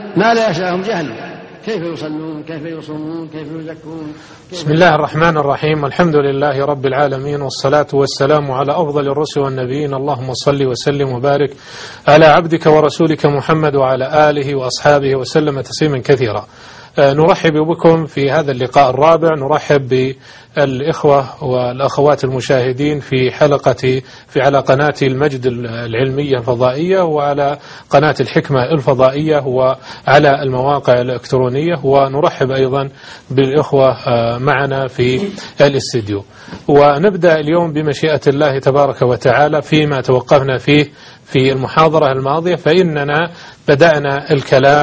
ما لا يسعهم جهل، كيف يصلون، كيف يصومون، كيف يزكون. بسم الله الرحمن الرحيم، الحمد لله رب العالمين، والصلاة والسلام على أفضل الرسل والنبيين. اللهم صل وسلم وبارك على عبدك ورسولك محمد وعلى آله وأصحابه وسلم تسليما كثيرا. نرحب بكم في هذا اللقاء الرابع، نرحب بالإخوة والأخوات المشاهدين على قناة المجد العلمية الفضائية، وعلى قناة الحكمة الفضائية، وعلى المواقع الإلكترونية، ونرحب أيضا بالإخوة معنا في الاستديو. ونبدأ اليوم بمشيئة الله تبارك وتعالى فيما توقفنا فيه في المحاضرة الماضية، فإننا بدأنا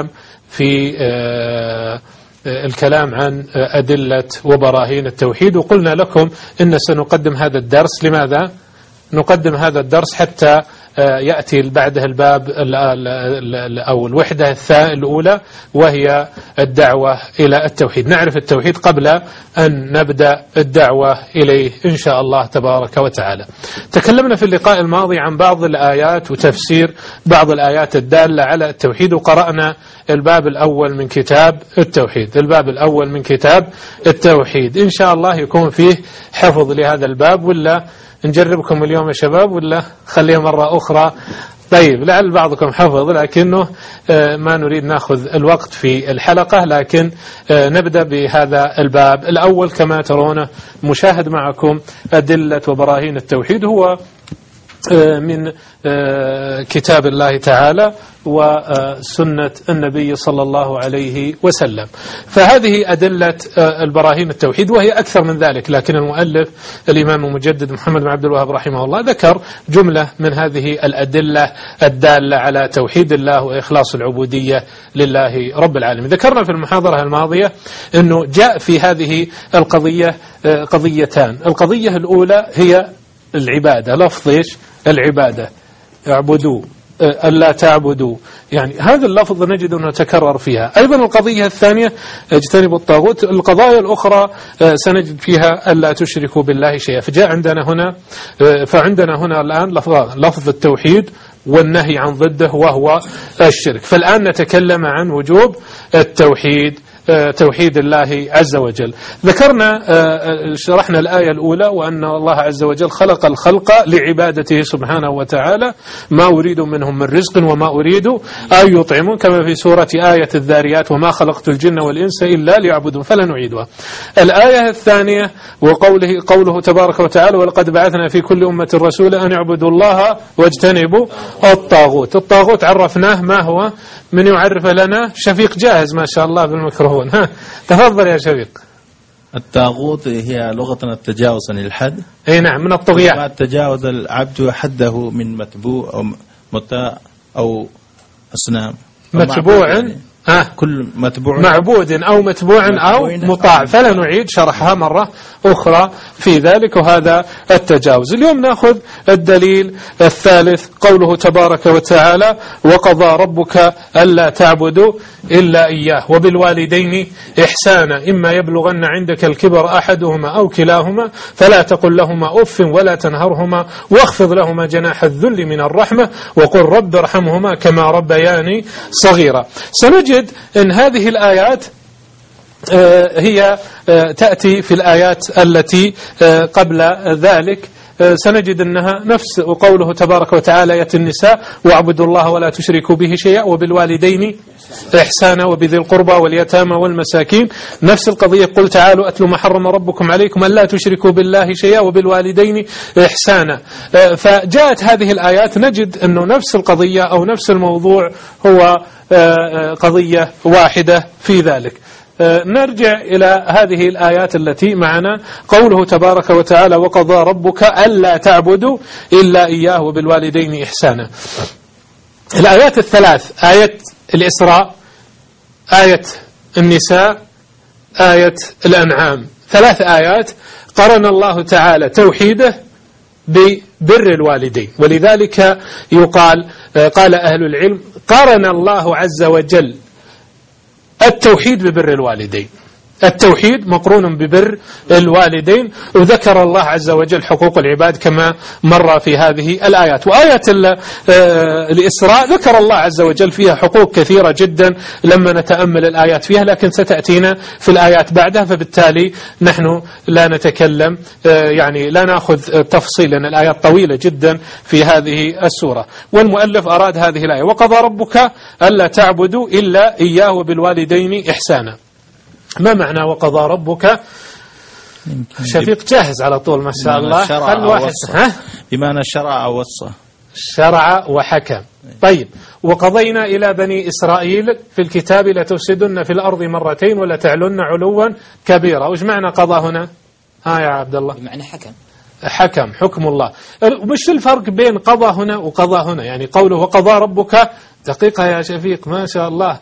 الكلام عن أدلة وبراهين التوحيد، وقلنا لكم إن سنقدم هذا الدرس. لماذا نقدم هذا الدرس؟ حتى يأتي بعده الباب أو الوحدة الأولى، وهي الدعوة إلى التوحيد. نعرف التوحيد قبل أن نبدأ الدعوة إليه إن شاء الله تبارك وتعالى. تكلمنا في اللقاء الماضي عن بعض الآيات وتفسير بعض الآيات الدالة على التوحيد، وقرأنا الباب الأول من كتاب التوحيد. الباب الأول من كتاب التوحيد إن شاء الله يكون فيه حفظ لهذا الباب، ولا نجربكم اليوم يا شباب، ولا خليها مرة أخرى؟ طيب، لعل بعضكم حفظ، لكنه ما نريد نأخذ الوقت في الحلقة، لكن نبدأ بهذا الباب الأول. كما ترون مشاهد معكم أدلة وبراهين التوحيد، هو من كتاب الله تعالى وسنة النبي صلى الله عليه وسلم. فهذه أدلة البراهين التوحيد، وهي أكثر من ذلك، لكن المؤلف الإمام المجدد محمد بن عبد الوهاب رحمه الله ذكر جملة من هذه الأدلة الدالة على توحيد الله وإخلاص العبودية لله رب العالمين. ذكرنا في المحاضرة الماضية أنه جاء في هذه القضية قضيتان. القضية الأولى هي العبادة، لفظ إيش؟ العبادة، اعبدوا ألا تعبدوا، يعني هذا اللفظ نجد أنه تكرر فيها. أيضا القضية الثانية اجتنبوا الطاغوت. القضايا الأخرى سنجد فيها ألا تشركوا بالله شيئا. فعندنا هنا الآن لفظ التوحيد والنهي عن ضده وهو الشرك. فالآن نتكلم عن وجوب التوحيد، توحيد الله عز وجل. ذكرنا شرحنا الآية الأولى، وأن الله عز وجل خلق الخلق لعبادته سبحانه وتعالى، ما أريد منهم من رزق وما أريد أن يطعمون، كما في سورة آية الذاريات: وما خلقت الجن والإنس إلا ليعبدون. فلا نعيدها. الآية الثانية قوله تبارك وتعالى: ولقد بعثنا في كل أمة رسولا أن اعبدوا الله واجتنبوا الطاغوت. الطاغوت عرفناه ما هو، من يعرف لنا؟ شفيق جاهز ما شاء الله بالميكروفون. تفضل يا شفيق. الطاغوت هي لغة التجاوز عن الحد. اي نعم، من الطغيان. ما تجاوز العبد حده من متبوع أو مطاع أو أصنام. متبوع كل متبوع، معبود أو متبوع أو مطاع. فلا نعيد شرحها مرة أخرى في ذلك، وهذا التجاوز. اليوم نأخذ الدليل الثالث، قوله تبارك وتعالى: وقضى ربك ألا تعبدوا إلا إياه وبالوالدين إحسانا إما يبلغن عندك الكبر أحدهما أو كلاهما فلا تقل لهما أف ولا تنهرهما واخفض لهما جناح الذل من الرحمة وقل رب ارحمهما كما ربياني صغيرا. سنجد أن هذه الآيات هي تأتي في الآيات التي قبل ذلك. سنجد أنها نفس قوله تبارك وتعالى آية النساء: واعبدوا الله ولا تشركوا به شيئا وبالوالدين إحسانا وبذي القربى واليتامى والمساكين. نفس القضية: قل تعالوا أتلوا ما حرم ربكم عليكم ألا تشركوا بالله شيئا وبالوالدين إحسانا. فجاءت هذه الآيات، نجد أنه نفس القضية أو نفس الموضوع هو قضية واحدة في ذلك. نرجع إلى هذه الآيات التي معنا. قوله تبارك وتعالى: وقضى ربك ألا تعبدوا إلا إياه وبالوالدين إحسانا. الآيات الثلاث: آية الإسراء، آية النساء، آية الأنعام. 3 آيات قرن الله تعالى توحيده ببر الوالدين، ولذلك قال أهل العلم: قرن الله عز وجل التوحيد ببر الوالدين. التوحيد مقرون ببر الوالدين. وذكر الله عز وجل حقوق العباد كما مر في هذه الآيات. وآية الإسراء ذكر الله عز وجل فيها حقوق كثيرة جدا لما نتأمل الآيات فيها، لكن ستأتينا في الآيات بعدها، فبالتالي نحن لا نتكلم يعني لا نأخذ تفصيل لأن الآيات طويلة جدا في هذه السورة. والمؤلف أراد هذه الآية: وقضى ربك ألا تعبدوا إلا إياه وبالوالدين إحسانا. ما معنى وقضى ربك؟ شفيق جاهز على طول ما شاء الله. بمعنى شرع أو وصى، شرع وحكم. طيب، وقضينا إلى بني إسرائيل في الكتاب لتفسدن في الأرض مرتين ولتعلن علوا كبيرا. وش معنى قضى هنا؟ يا عبد الله. بمعنى حكم. حكم الله. مش الفرق بين قضى هنا وقضى هنا؟ يعني قوله وقضى ربك، دقيقة يا شفيق ما شاء الله،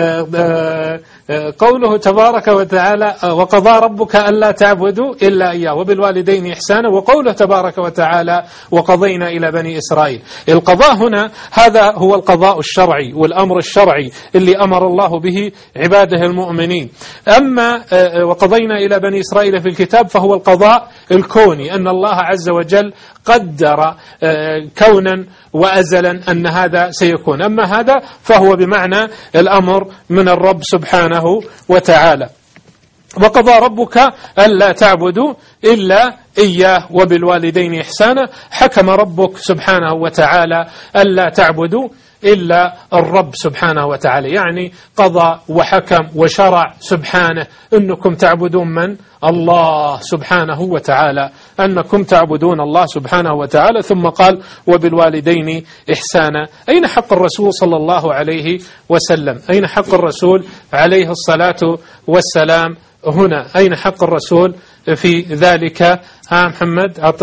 قوله تبارك وتعالى وقضى ربك ألا تعبدوا إلا إياه وبالوالدين إحسانا، وقوله تبارك وتعالى وقضينا إلى بني إسرائيل. القضاء هنا هذا هو القضاء الشرعي والأمر الشرعي اللي أمر الله به عباده المؤمنين. أما وقضينا إلى بني إسرائيل في الكتاب فهو القضاء الكوني، أن الله عز وجل قدر كونا وأزلا أن هذا سيكون. أما هذا فهو بمعنى الأمر من الرب سبحانه وتعالى. وقضى ربك ألا تعبدوا إلا إياه وبالوالدين إحسانا. حكم ربك سبحانه وتعالى ألا تعبدوا إلا الرب سبحانه وتعالى، يعني قضى وحكم وشرع سبحانه أنكم تعبدون من؟ الله سبحانه وتعالى، أنكم تعبدون الله سبحانه وتعالى. ثم قال وبالوالدين إحسانا. أين حق الرسول صلى الله عليه وسلم؟ أين حق الرسول عليه الصلاة والسلام هنا؟ أين حق الرسول في ذلك؟ محمد أعطي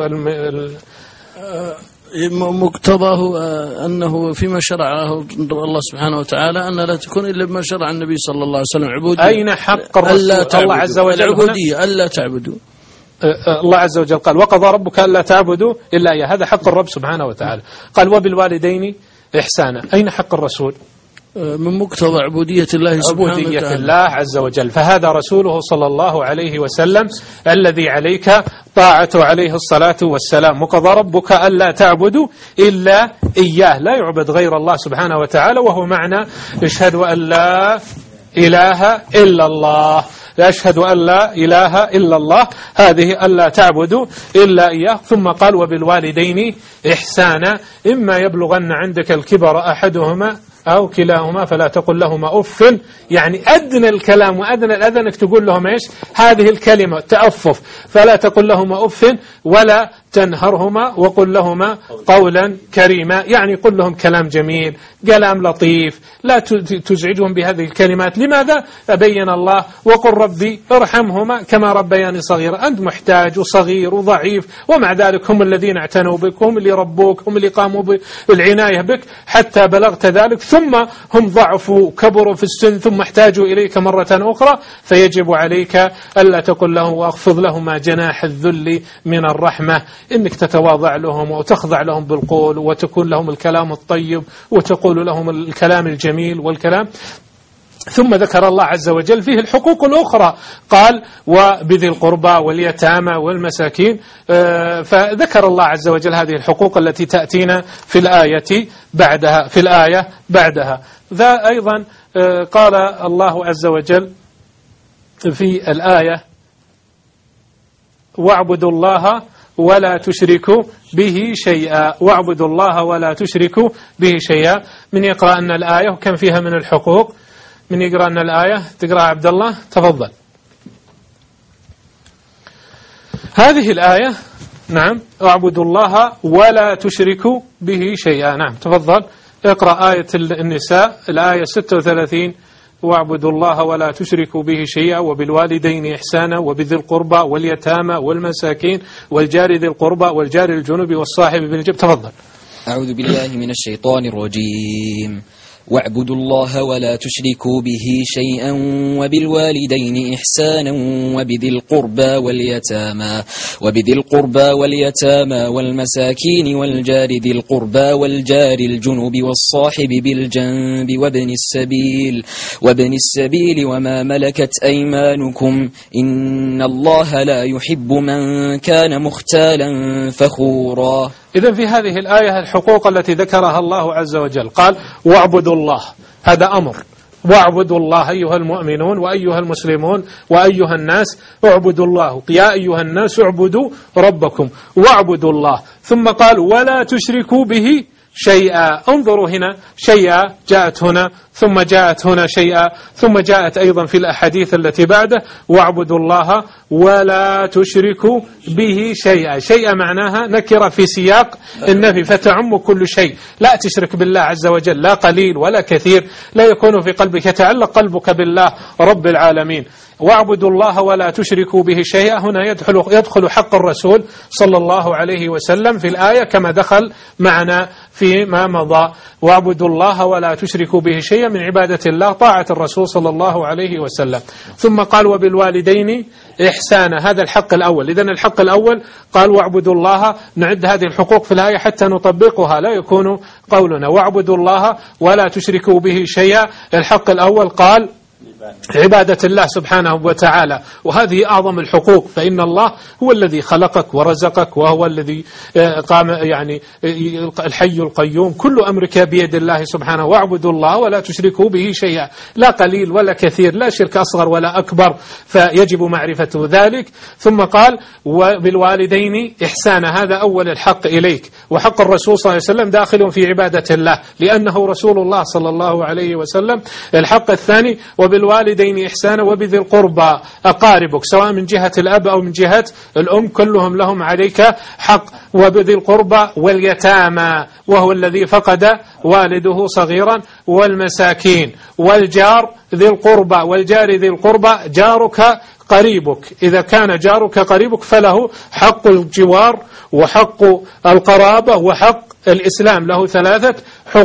مقتضاه أنه فيما شرعه الله سبحانه وتعالى أن لا تكون إلا بما شرع النبي صلى الله عليه وسلم. عبودية. أين حق الرسول؟ الله عز وجل العبودية ألا تعبدوا. الله عز وجل قال وقضى ربك ألا تعبدوا إلا إياه، هذا حق الرب سبحانه وتعالى. قال وبالوالدين إحسانا. أين حق الرسول؟ من مقتضى عبودية الله سبحانه وتعالى، عبودية الله عز وجل. فهذا رسوله صلى الله عليه وسلم الذي عليك طاعته عليه الصلاة والسلام. وقضى ربك ألا تعبدوا إلا إياه، لا يعبد غير الله سبحانه وتعالى، وهو معنى اشهد أن لا إله إلا الله. أشهد أن لا إله إلا الله، هذه ألا تعبدوا إلا إياه. ثم قال وبالوالدين إحسانا. إما يبلغن عندك الكبر أحدهما أو كلاهما فلا تقل لهما أف، يعني أدنى الكلام وأدنى الأذى أنك تقول لهم إيش؟ هذه الكلمة تأفف. فلا تقل لهما أف ولا تنهرهما وقل لهما قولا كريما، يعني قل لهم كلام جميل، كلام لطيف، لا تزعجهم بهذه الكلمات. لماذا؟ أبين الله وقل ربي ارحمهما كما ربياني صغيرا. أنت محتاج وصغير وضعيف، ومع ذلك هم الذين اعتنوا بك، هم اللي ربوك، هم اللي قاموا بالعناية بك حتى بلغت ذلك، ثم هم ضعفوا كبروا في السن ثم احتاجوا إليك مرة أخرى. فيجب عليك ألا تقل له واخفض لهما جناح الذل من الرحمة، إنك تتواضع لهم وتخضع لهم بالقول وتكون لهم الكلام الطيب وتقول لهم الكلام الجميل والكلام. ثم ذكر الله عز وجل فيه الحقوق الأخرى، قال وبذي القربى واليتامى والمساكين. فذكر الله عز وجل هذه الحقوق التي تأتينا في الآية بعدها. ذا أيضا قال الله عز وجل في الآية واعبدوا الله ولا تشركوا به شيئا. واعبدوا الله ولا تشركوا به شيئا. من يقرأ أن الآية وكم فيها من الحقوق؟ من يقرأ أن الآية؟ تقرأ عبد الله تفضل. هذه الآية نعم واعبدوا الله ولا تشركوا به شيئا. نعم تفضل اقرأ آية النساء الآية 36 واعبدوا الله ولا تشركوا به شيئا وبالوالدين إحسانا وبذي القربى واليتامى والمساكين والجار ذي القربى والجار الجنب والصاحب بالجنب. تفضل. أعوذ بالله من الشيطان الرجيم. واعبدوا الله ولا تشركوا به شيئا وبالوالدين إحسانا وبذي القربى واليتامى والمساكين والجار ذي القربى والجار الجنب والصاحب بالجنب وابن السبيل وما ملكت أيمانكم إن الله لا يحب من كان مختالا فخورا. إذن في هذه الآية الحقوق التي ذكرها الله عز وجل قال واعبدوا الله، هذا أمر، واعبدوا الله أيها المؤمنون وأيها المسلمون وأيها الناس اعبدوا الله، يا أيها الناس اعبدوا ربكم واعبدوا الله. ثم قال ولا تشركوا به شيئا. انظروا هنا، شيئا جاءت هنا ثم جاءت هنا شيئا ثم جاءت أيضا في الأحاديث التي بعده واعبدوا الله ولا تشركوا به شيئا. شيئا معناها نكرة في سياق النفي فتعم كل شيء، لا تشرك بالله عز وجل لا قليل ولا كثير، لا يكون في قلبك، يتعلق قلبك بالله رب العالمين. واعبدوا الله ولا تشركوا به شيئا، هنا يدخل حق الرسول صلى الله عليه وسلم في الآية كما دخل معنا فيما مضى. واعبدوا الله ولا تشركوا به شيئا من عبادة الله طاعة الرسول صلى الله عليه وسلم. ثم قال وبالوالدين إحسانا، هذا الحق الأول. إذن الحق الأول قال واعبدوا الله، نعد هذه الحقوق في الآية حتى نطبقها، لا يكون قولنا واعبدوا الله ولا تشركوا به شيئا. الحق الأول قال عبادة الله سبحانه وتعالى، وهذه أعظم الحقوق، فإن الله هو الذي خلقك ورزقك وهو الذي قام يعني الحي القيوم، كل أمرك بيد الله سبحانه. واعبدوا الله ولا تشركوا به شيئا، لا قليل ولا كثير، لا شرك أصغر ولا أكبر، فيجب معرفة ذلك. ثم قال وبالوالدين إحسانا، هذا أول الحق إليك، وحق الرسول صلى الله عليه وسلم داخل في عبادة الله لأنه رسول الله صلى الله عليه وسلم. الحق الثاني وبالوالدين إحسانا وبذي القربى، أقاربك سواء من جهة الأب أو من جهة الأم كلهم لهم عليك حق. وبذي القربى واليتامى وهو الذي فقد والده صغيرا، والمساكين، والجار ذي القربى، والجار ذي القربى جارك قريبك، إذا كان جارك قريبك فله حق الجوار وحق القرابة وحق الإسلام، له ثلاثة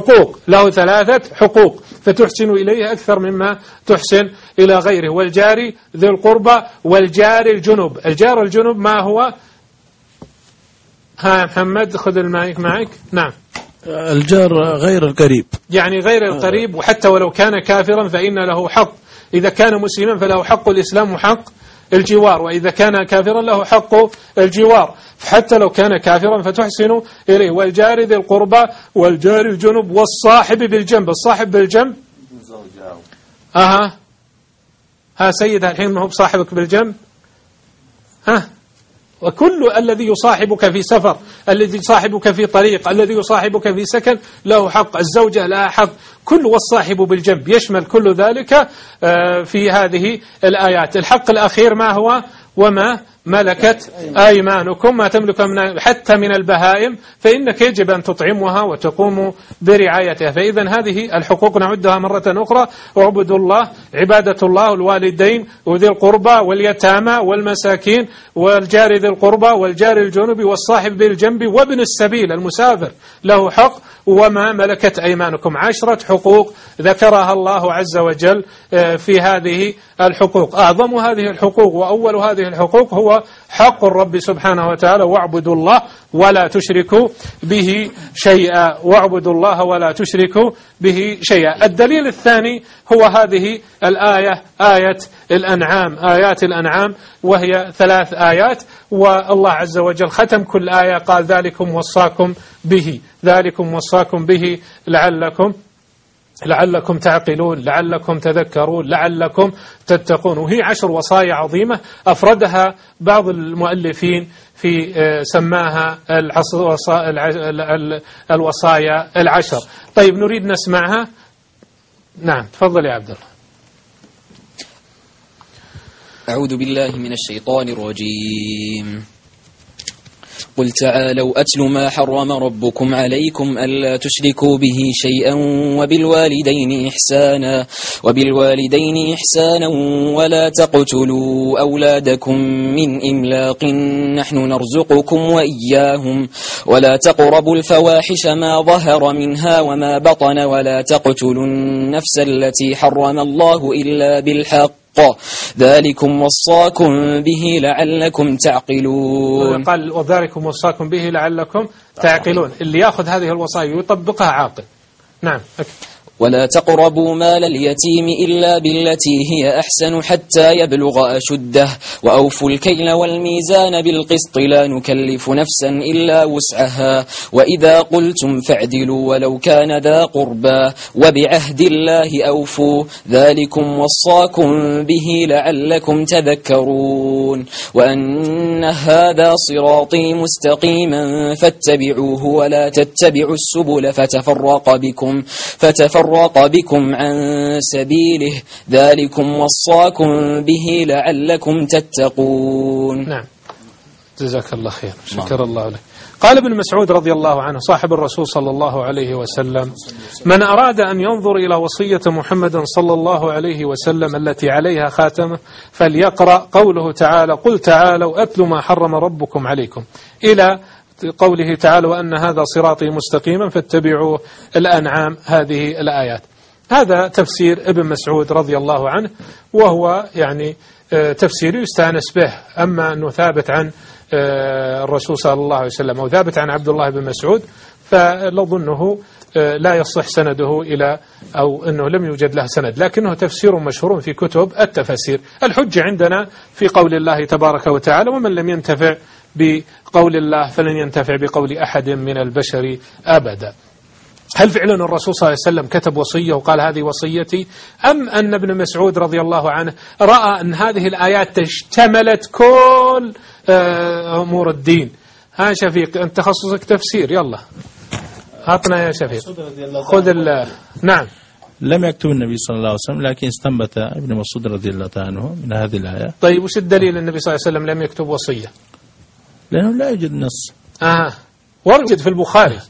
حقوق فتحسن إليه أكثر مما تحسن إلى غيره. والجار ذي القربى والجار الجنب. الجار الجنب ما هو؟ ها محمد خذ المايك معك. نعم، الجار غير القريب، يعني غير القريب، وحتى ولو كان كافرا فإن له حق، إذا كان مسلما فله حق الإسلام وحق الجوار، وإذا كان كافرا له حق الجوار، حتى لو كان كافرا فتحسن إليه. والجار ذي القربى والجار الجنب والصاحب بالجنب. الصاحب بالجنب ها سيد الحين ما هو بصاحبك بالجنب، وكل الذي يصاحبك في سفر، الذي يصاحبك في طريق، الذي يصاحبك في سكن له حق، الزوجة لها حق، كل والصاحب بالجنب يشمل كل ذلك في هذه الآيات. الحق الأخير ما هو؟ وما ملكت أيمانكم، ما تملك حتى من البهائم فإنك يجب أن تطعمها وتقوم برعايتها. فإذا هذه الحقوق نعدها مرة أخرى: اعبدوا الله، عبادة الله، الوالدين وذي القربى واليتامى والمساكين والجار ذي القربى والجار الجنب والصاحب بالجنب وابن السبيل المسافر له حق، وما ملكت أيمانكم. 10 حقوق ذكرها الله عز وجل في هذه الحقوق. أعظم هذه الحقوق وأول هذه الحقوق هو حق الرب سبحانه وتعالى: واعبدوا الله ولا تشركوا به شيئا. واعبدوا الله ولا تشركوا به شيئا. الدليل الثاني هو هذه الآية، آية الأنعام، آيات الأنعام، وهي 3 آيات، والله عز وجل ختم كل آية قال: ذلكم وصاكم به، ذلكم وصاكم به لعلكم تعقلون، لعلكم تذكرون، لعلكم تتقون. وهي 10 وصايا عظيمة أفردها بعض المؤلفين في سماها الوصايا 10. طيب نريد نسمعها. نعم تفضل يا عبد الله. أعوذ بالله من الشيطان الرجيم. قل تعالوا أتل ما حرم ربكم عليكم ألا تشركوا به شيئا وبالوالدين إحسانا ولا تقتلوا أولادكم من إملاق نحن نرزقكم وإياهم ولا تقربوا الفواحش ما ظهر منها وما بطن ولا تقتلوا النفس التي حرم الله إلا بالحق ذلكم وصاكم به لعلكم تعقلون. قال وذلكم وصاكم به لعلكم تعقلون. اللي يأخذ هذه الوصايا ويطبقها عاقل. نعم. ولا تقربوا مال اليتيم إلا بالتي هي أحسن حتى يبلغ أشده وأوفوا الكيل والميزان بالقسط لا نكلف نفسا إلا وسعها وإذا قلتم فاعدلوا ولو كان ذا قربى وبعهد الله أوفوا ذلكم وصاكم به لعلكم تذكرون وأن هذا صراطي مستقيما فاتبعوه ولا تتبعوا السبل فتفرق بكم عن سبيله ذلكم وصاكم به لعلكم تتقون. نعم جزاك الله خير. شكر الله لك. قال ابن مسعود رضي الله عنه صاحب الرسول صلى الله عليه وسلم من أراد أن ينظر إلى وصية محمد صلى الله عليه وسلم التي عليها خاتمه فليقرأ قوله تعالى قل تعالوا أتل ما حرم ربكم عليكم إلى قوله تعالى وأن هذا صراطي مستقيما فاتبعوا الأنعام هذه الآيات. هذا تفسير ابن مسعود رضي الله عنه وهو يعني تفسير يستأنس به. أما أنه ثابت عن الرسول صلى الله عليه وسلم أو ثابت عن عبد الله بن مسعود فلظنه لا يصح سنده إلى أو أنه لم يوجد له سند لكنه تفسير مشهور في كتب التفاسير. الحجة عندنا في قول الله تبارك وتعالى ومن لم ينتفع بقول الله فلن ينتفع بقول أحد من البشر أبدا. هل فعلا الرسول صلى الله عليه وسلم كتب وصية وقال هذه وصيتي أم أن ابن مسعود رضي الله عنه رأى أن هذه الآيات اشتملت كل أمور الدين؟ ها شفيق أنت تخصصك تفسير يلا هاتنا يا شفيق خذ نعم. لم يكتب النبي صلى الله عليه وسلم لكن استنبت ابن مسعود رضي الله عنه من هذه الآية. طيب وش الدليل النبي صلى الله عليه وسلم لم يكتب وصية؟ لأنه لا يوجد نص. ورجد في البخاري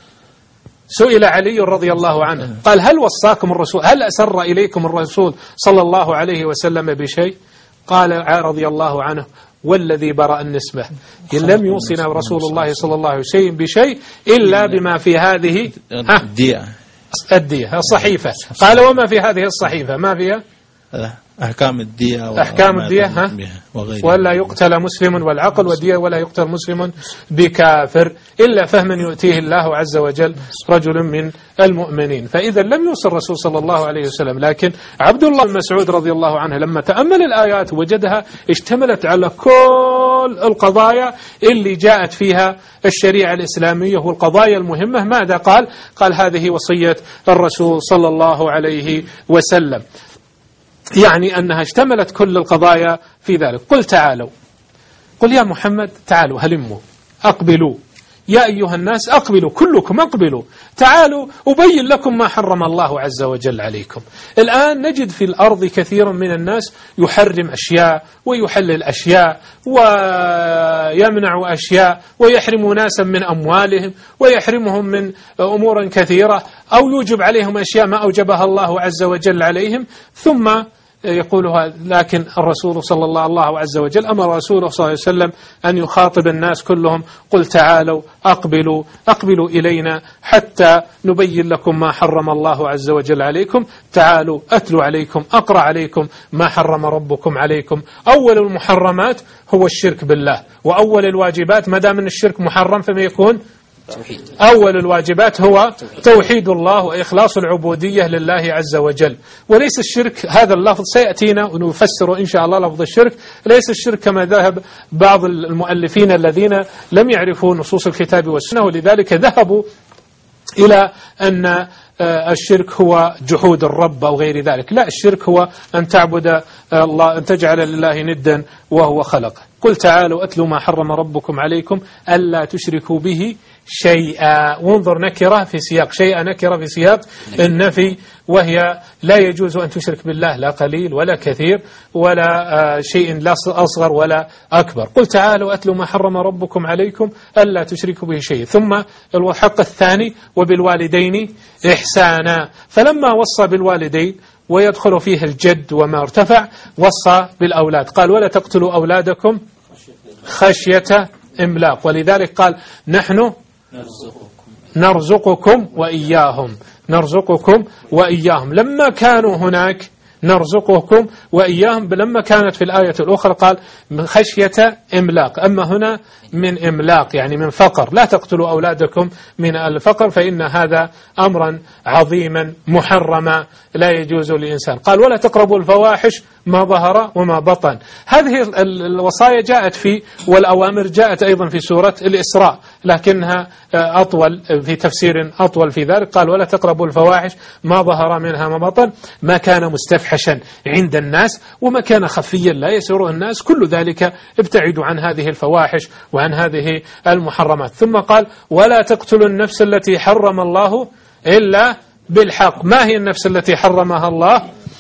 سئل علي رضي الله عنه قال هل وصاكم الرسول هل أسر إليكم الرسول صلى الله عليه وسلم بشيء؟ قال رضي الله عنه والذي برأ النسبة لم يوصنا رسول الله صلى الله عليه وسلم بشيء إلا بما في هذه الدية الصحيفة. قال وما في هذه الصحيفة ما فيها أحكام الدية ولا يقتل مسلم والعقل ودية ولا يقتل مسلم بكافر إلا فهما يؤتيه الله عز وجل رجل من المؤمنين. فإذا لم يوصل الرسول صلى الله عليه وسلم. لكن عبد الله بن مسعود رضي الله عنه لما تأمل الآيات وجدها اشتملت على كل القضايا اللي جاءت فيها الشريعة الإسلامية والقضايا المهمة. ماذا قال؟ قال هذه وصية الرسول صلى الله عليه وسلم يعني أنها اشتملت كل القضايا في ذلك. قل تعالوا قل يا محمد تعالوا هلموا أقبلوا يا أيها الناس أقبلوا كلكم أقبلوا تعالوا أبين لكم ما حرم الله عز وجل عليكم. الآن نجد في الأرض كثير من الناس يحرم أشياء ويحلل أشياء ويمنع أشياء ويحرم ناسا من أموالهم ويحرمهم من أمور كثيرة أو يوجب عليهم أشياء ما أوجبها الله عز وجل عليهم ثم يقولها. لكن الرسول صلى الله عز وجل أمر رسوله صلى الله عليه وسلم أن يخاطب الناس كلهم قل تعالوا أقبلوا إلينا حتى نبين لكم ما حرم الله عز وجل عليكم. تعالوا أتلو عليكم أقرأ عليكم ما حرم ربكم عليكم. أول المحرمات هو الشرك بالله وأول الواجبات ما دام الشرك محرم فما يكون أول الواجبات هو توحيد الله وإخلاص العبودية لله عز وجل. وليس الشرك هذا اللفظ سيأتينا ونفسر إن شاء الله لفظ الشرك ليس الشرك كما ذهب بعض المؤلفين الذين لم يعرفوا نصوص الكتاب والسنة ولذلك ذهبوا إلى أن الشرك هو جحود الرب أو غير ذلك، لا، الشرك هو أن تعبد الله، أن تجعل لله ندا وهو خلقه. قل تعالوا أتل ما حرم ربكم عليكم ألا تشركوا به شيئا. وانظر نكرة في سياق شيئا، نكرة في سياق النفي، وهي لا يجوز أن تشرك بالله لا قليل ولا كثير ولا شيء لا أصغر ولا أكبر. قل تعالوا أتل ما حرم ربكم عليكم ألا تشركوا به شيء. ثم الحق الثاني وبالوالدين إحسانا، فلما وصى بالوالدين ويدخل فيه الجد وما ارتفع وصى بالأولاد، قال ولا تقتلوا أولادكم خشية إملاق، ولذلك قال نحن نرزقكم وإياهم، نرزقكم وإياهم. لما كانوا هناك نرزقكم وإياهم، لما كانت في الآية الأخرى قال من خشية إملاق، أما هنا من إملاق يعني من فقر. لا تقتلوا أولادكم من الفقر فإن هذا أمرا عظيما محرما لا يجوز للإنسان. قال ولا تقربوا الفواحش ما ظهر وما بطن. هذه الوصايا جاءت في والأوامر جاءت أيضا في سورة الإسراء، لكنها أطول في تفسير أطول في ذلك. قال ولا تقربوا الفواحش ما ظهر منها ما بطن، ما كان مستفحشا عند الناس وما كان خفيا لا يسره الناس، كل ذلك ابتعدوا عن هذه الفواحش وعن هذه المحرمات. ثم قال ولا تقتلوا النفس التي حرم الله إلا بالحق. ما هي النفس التي حرمها الله؟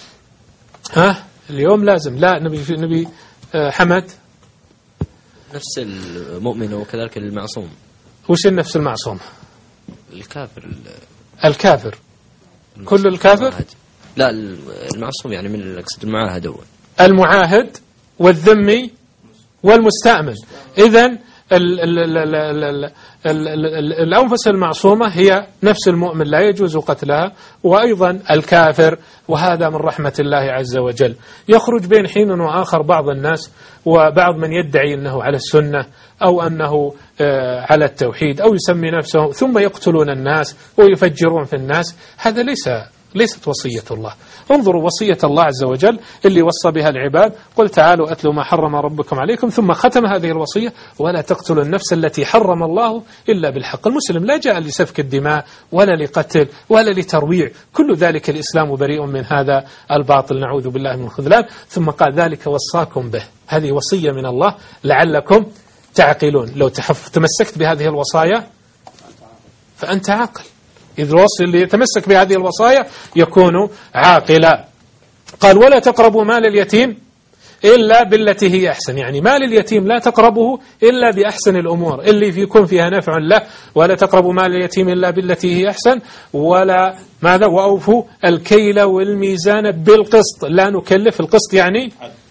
اليوم لازم لا نبي حمد نفس المؤمن وكذلك المعصوم. وش النفس المعصوم؟ الكافر كل الكافر؟ لا المعصوم يعني من الأقصد المعاهد، هو المعاهد والذمي والمستأمن. إذن الأنفس المعصومة هي نفس المؤمن لا يجوز قتلها، وأيضا الكافر، وهذا من رحمة الله عز وجل. يخرج بين حين وآخر بعض الناس وبعض من يدعي أنه على السنة أو أنه على التوحيد أو يسمي نفسه، ثم يقتلون الناس ويفجرون في الناس. هذا ليست وصية الله. انظروا وصية الله عز وجل اللي وصى بها العباد، قل تعالوا أتلوا ما حرم ربكم عليكم، ثم ختم هذه الوصية ولا تقتلوا النفس التي حرم الله إلا بالحق. المسلم لا جاء لسفك الدماء ولا لقتل ولا لترويع، كل ذلك الإسلام بريء من هذا الباطل، نعوذ بالله من الخذلان. ثم قال ذلك وصاكم به، هذه وصية من الله لعلكم تعقلون. لو تمسكت بهذه الوصايا فأنت عاقل، إذ الوصي اللي يتمسك بهذه الوصايا يكون عاقلا. قال ولا تقربوا مال اليتيم إلا بالتي هي أحسن، يعني مال اليتيم لا تقربه إلا بأحسن الأمور اللي يكون فيها نفع له. ولا تقربوا مال اليتيم إلا بالتي هي أحسن ولا ماذا وأوفوا الكيل والميزان بالقسط، لا نكلف. القسط يعني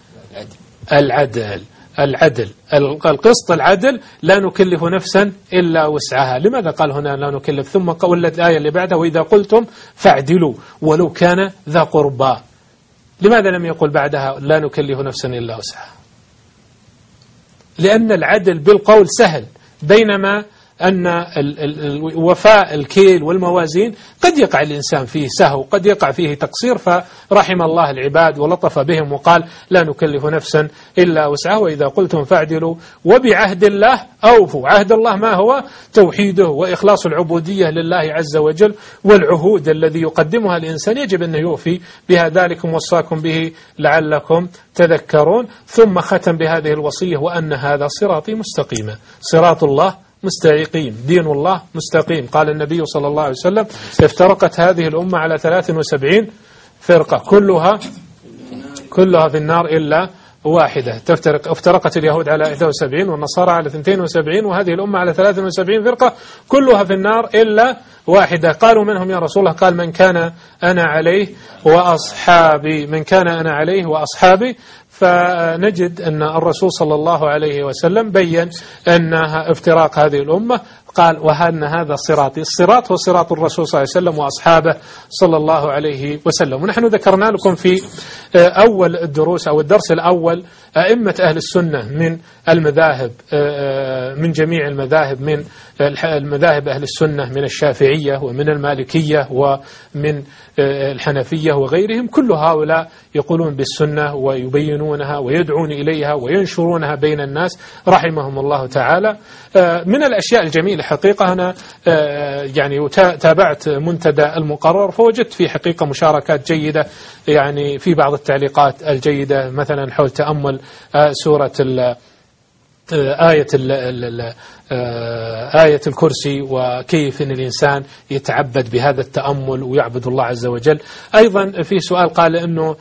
العدل القسط العدل، لا نكلف نفسا إلا وسعها. لماذا قال هنا لا نكلف؟ ثم قولت الآية اللي بعدها وإذا قلتم فاعدلوا ولو كان ذا قربى. لماذا لم يقل بعدها لا نكلف نفسا إلا وسعها؟ لأن العدل بالقول سهل، بينما أن وفاء الكيل والموازين قد يقع الإنسان فيه سهو، قد يقع فيه تقصير، فرحم الله العباد ولطف بهم وقال لا نكلف نفسا إلا وسعها وإذا قلتم فاعدلوا وبعهد الله أوفوا. عهد الله ما هو؟ توحيده وإخلاص العبودية لله عز وجل، والعهود الذي يقدمها الإنسان يجب أن يوفي بها، ذلكم وصاكم به لعلكم تذكرون. ثم ختم بهذه الوصية وأن هذا صراطي مستقيما، صراط الله مستقيم، دين الله مستقيم. قال النبي صلى الله عليه وسلم افترقت هذه الأمة على 73 فرقة كلها في النار إلا واحدة. افترقت اليهود على 71 والنصارى على 72 وهذه الأمة على 73 فرقة كلها في النار إلا واحدة. قالوا منهم يا رسول الله؟ قال من كان أنا عليه وأصحابي، من كان أنا عليه وأصحابي. فنجد أن الرسول صلى الله عليه وسلم بيّن أنها افتراق هذه الأمة، قال وأن هذا صراطي. الصراط هو صراط الرسول صلى الله عليه وسلم وأصحابه صلى الله عليه وسلم. ونحن ذكرنا لكم في أول الدروس أو الدرس الأول أئمة أهل السنة من المذاهب، من جميع المذاهب، من المذاهب أهل السنة من الشافعية ومن المالكية ومن الحنفية وغيرهم، كل هؤلاء يقولون بالسنة ويبينونها ويدعون إليها وينشرونها بين الناس رحمهم الله تعالى. من الأشياء الجميلة حقيقة أنا يعني تابعت منتدى المقرر فوجدت في حقيقة مشاركات جيدة، يعني في بعض التعليقات الجيدة مثلا حول تأمل سورة آية الكرسي وكيف أن الإنسان يتعبد بهذا التأمل ويعبد الله عز وجل. أيضا في سؤال قال أنه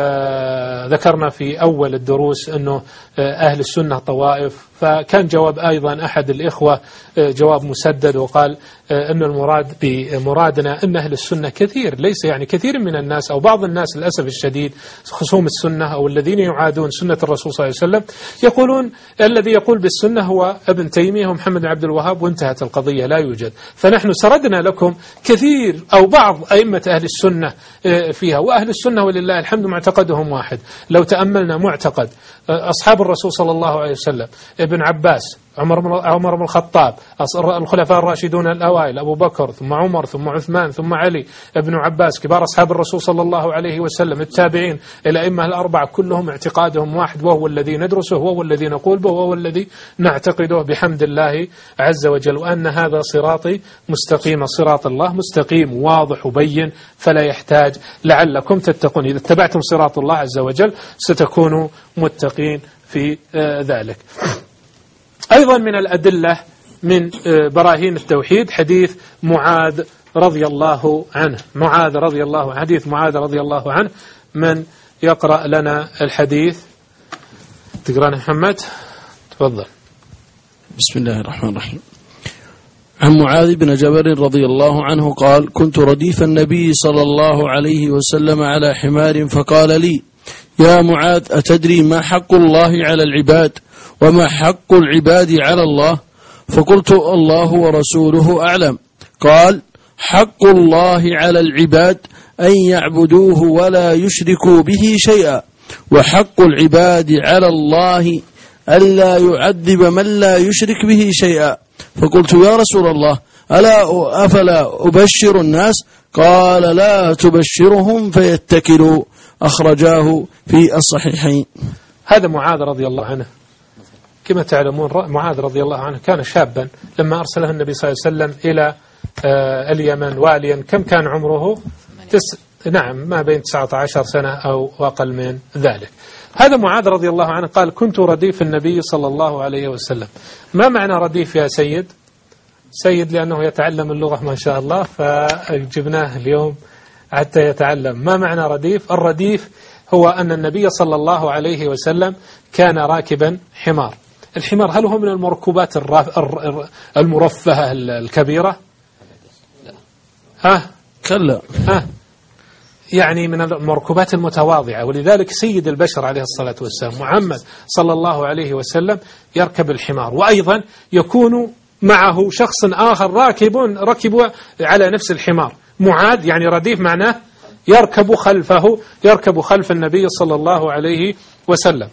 ذكرنا في أول الدروس أنه أهل السنة طوائف، فكان جواب أيضا أحد الإخوة جواب مسدد وقال أن المراد بمرادنا أن أهل السنة كثير، ليس يعني كثير من الناس أو بعض الناس للأسف الشديد خصوم السنة أو الذين يعادون سنة الرسول صلى الله عليه وسلم يقولون الذي يقول بالسنة هو ابن تيمية ومحمد بن عبد الوهاب وانتهت القضية، لا يوجد. فنحن سردنا لكم كثير أو بعض أئمة أهل السنة فيها، وأهل السنة ولله الحمد معتقدهم واحد. لو تأملنا معتقد أصحاب الرسول صلى الله عليه وسلم، ابن عباس، عمر بن الخطاب، الخلفاء الراشدون الأوائل، أبو بكر ثم عمر ثم عثمان ثم علي، ابن عباس، كبار أصحاب الرسول صلى الله عليه وسلم، التابعين، الأئمة الأربعة، كلهم اعتقادهم واحد، وهو الذي ندرسه، وهو الذي نقول به، وهو الذي نعتقده بحمد الله عز وجل، وأن هذا صراطي مستقيم، صراط الله مستقيم واضح وبين، فلا يحتاج لعلكم تتقون. إذا اتبعتم صراط الله عز وجل ستكونوا متقين في ذلك. أيضا من الأدلة من براهين التوحيد حديث معاذ رضي الله عنه. حديث معاذ رضي الله عنه. من يقرأ لنا الحديث؟ تقرأنا محمد؟ تفضل. بسم الله الرحمن الرحيم. عن معاذ بن جبل رضي الله عنه قال: كنت رديف النبي صلى الله عليه وسلم على حمار فقال لي: يا معاذ، أتدري ما حق الله على العباد وما حق العباد على الله؟ فقلت: الله ورسوله أعلم. قال: حق الله على العباد أن يعبدوه ولا يشركوا به شيئا، وحق العباد على الله ألا يعذب من لا يشرك به شيئا. فقلت: يا رسول الله، أفلا أبشر الناس؟ قال: لا تبشرهم فيتكلوا. أخرجاه في الصحيحين. هذا معاذ رضي الله عنه، كما تعلمون معاذ رضي الله عنه كان شابا لما أرسله النبي صلى الله عليه وسلم إلى اليمن واليا. كم كان عمره؟ ما بين 19 سنة أو أقل من ذلك. هذا معاذ رضي الله عنه قال: كنت رديف النبي صلى الله عليه وسلم. ما معنى رديف يا سيد؟ سيد لأنه يتعلم اللغة ما شاء الله، فجبناه اليوم حتى يتعلم. ما معنى رديف؟ الرديف هو أن النبي صلى الله عليه وسلم كان راكبا حمار. الحمار هل هو من المركوبات المرفهة الكبيرة؟ كلا. يعني من المركوبات المتواضعة، ولذلك سيد البشر عليه الصلاة والسلام محمد صلى الله عليه وسلم يركب الحمار، وأيضا يكون معه شخص آخر ركب على نفس الحمار. معاذ يعني رديف معناه يركب خلف النبي صلى الله عليه وسلم.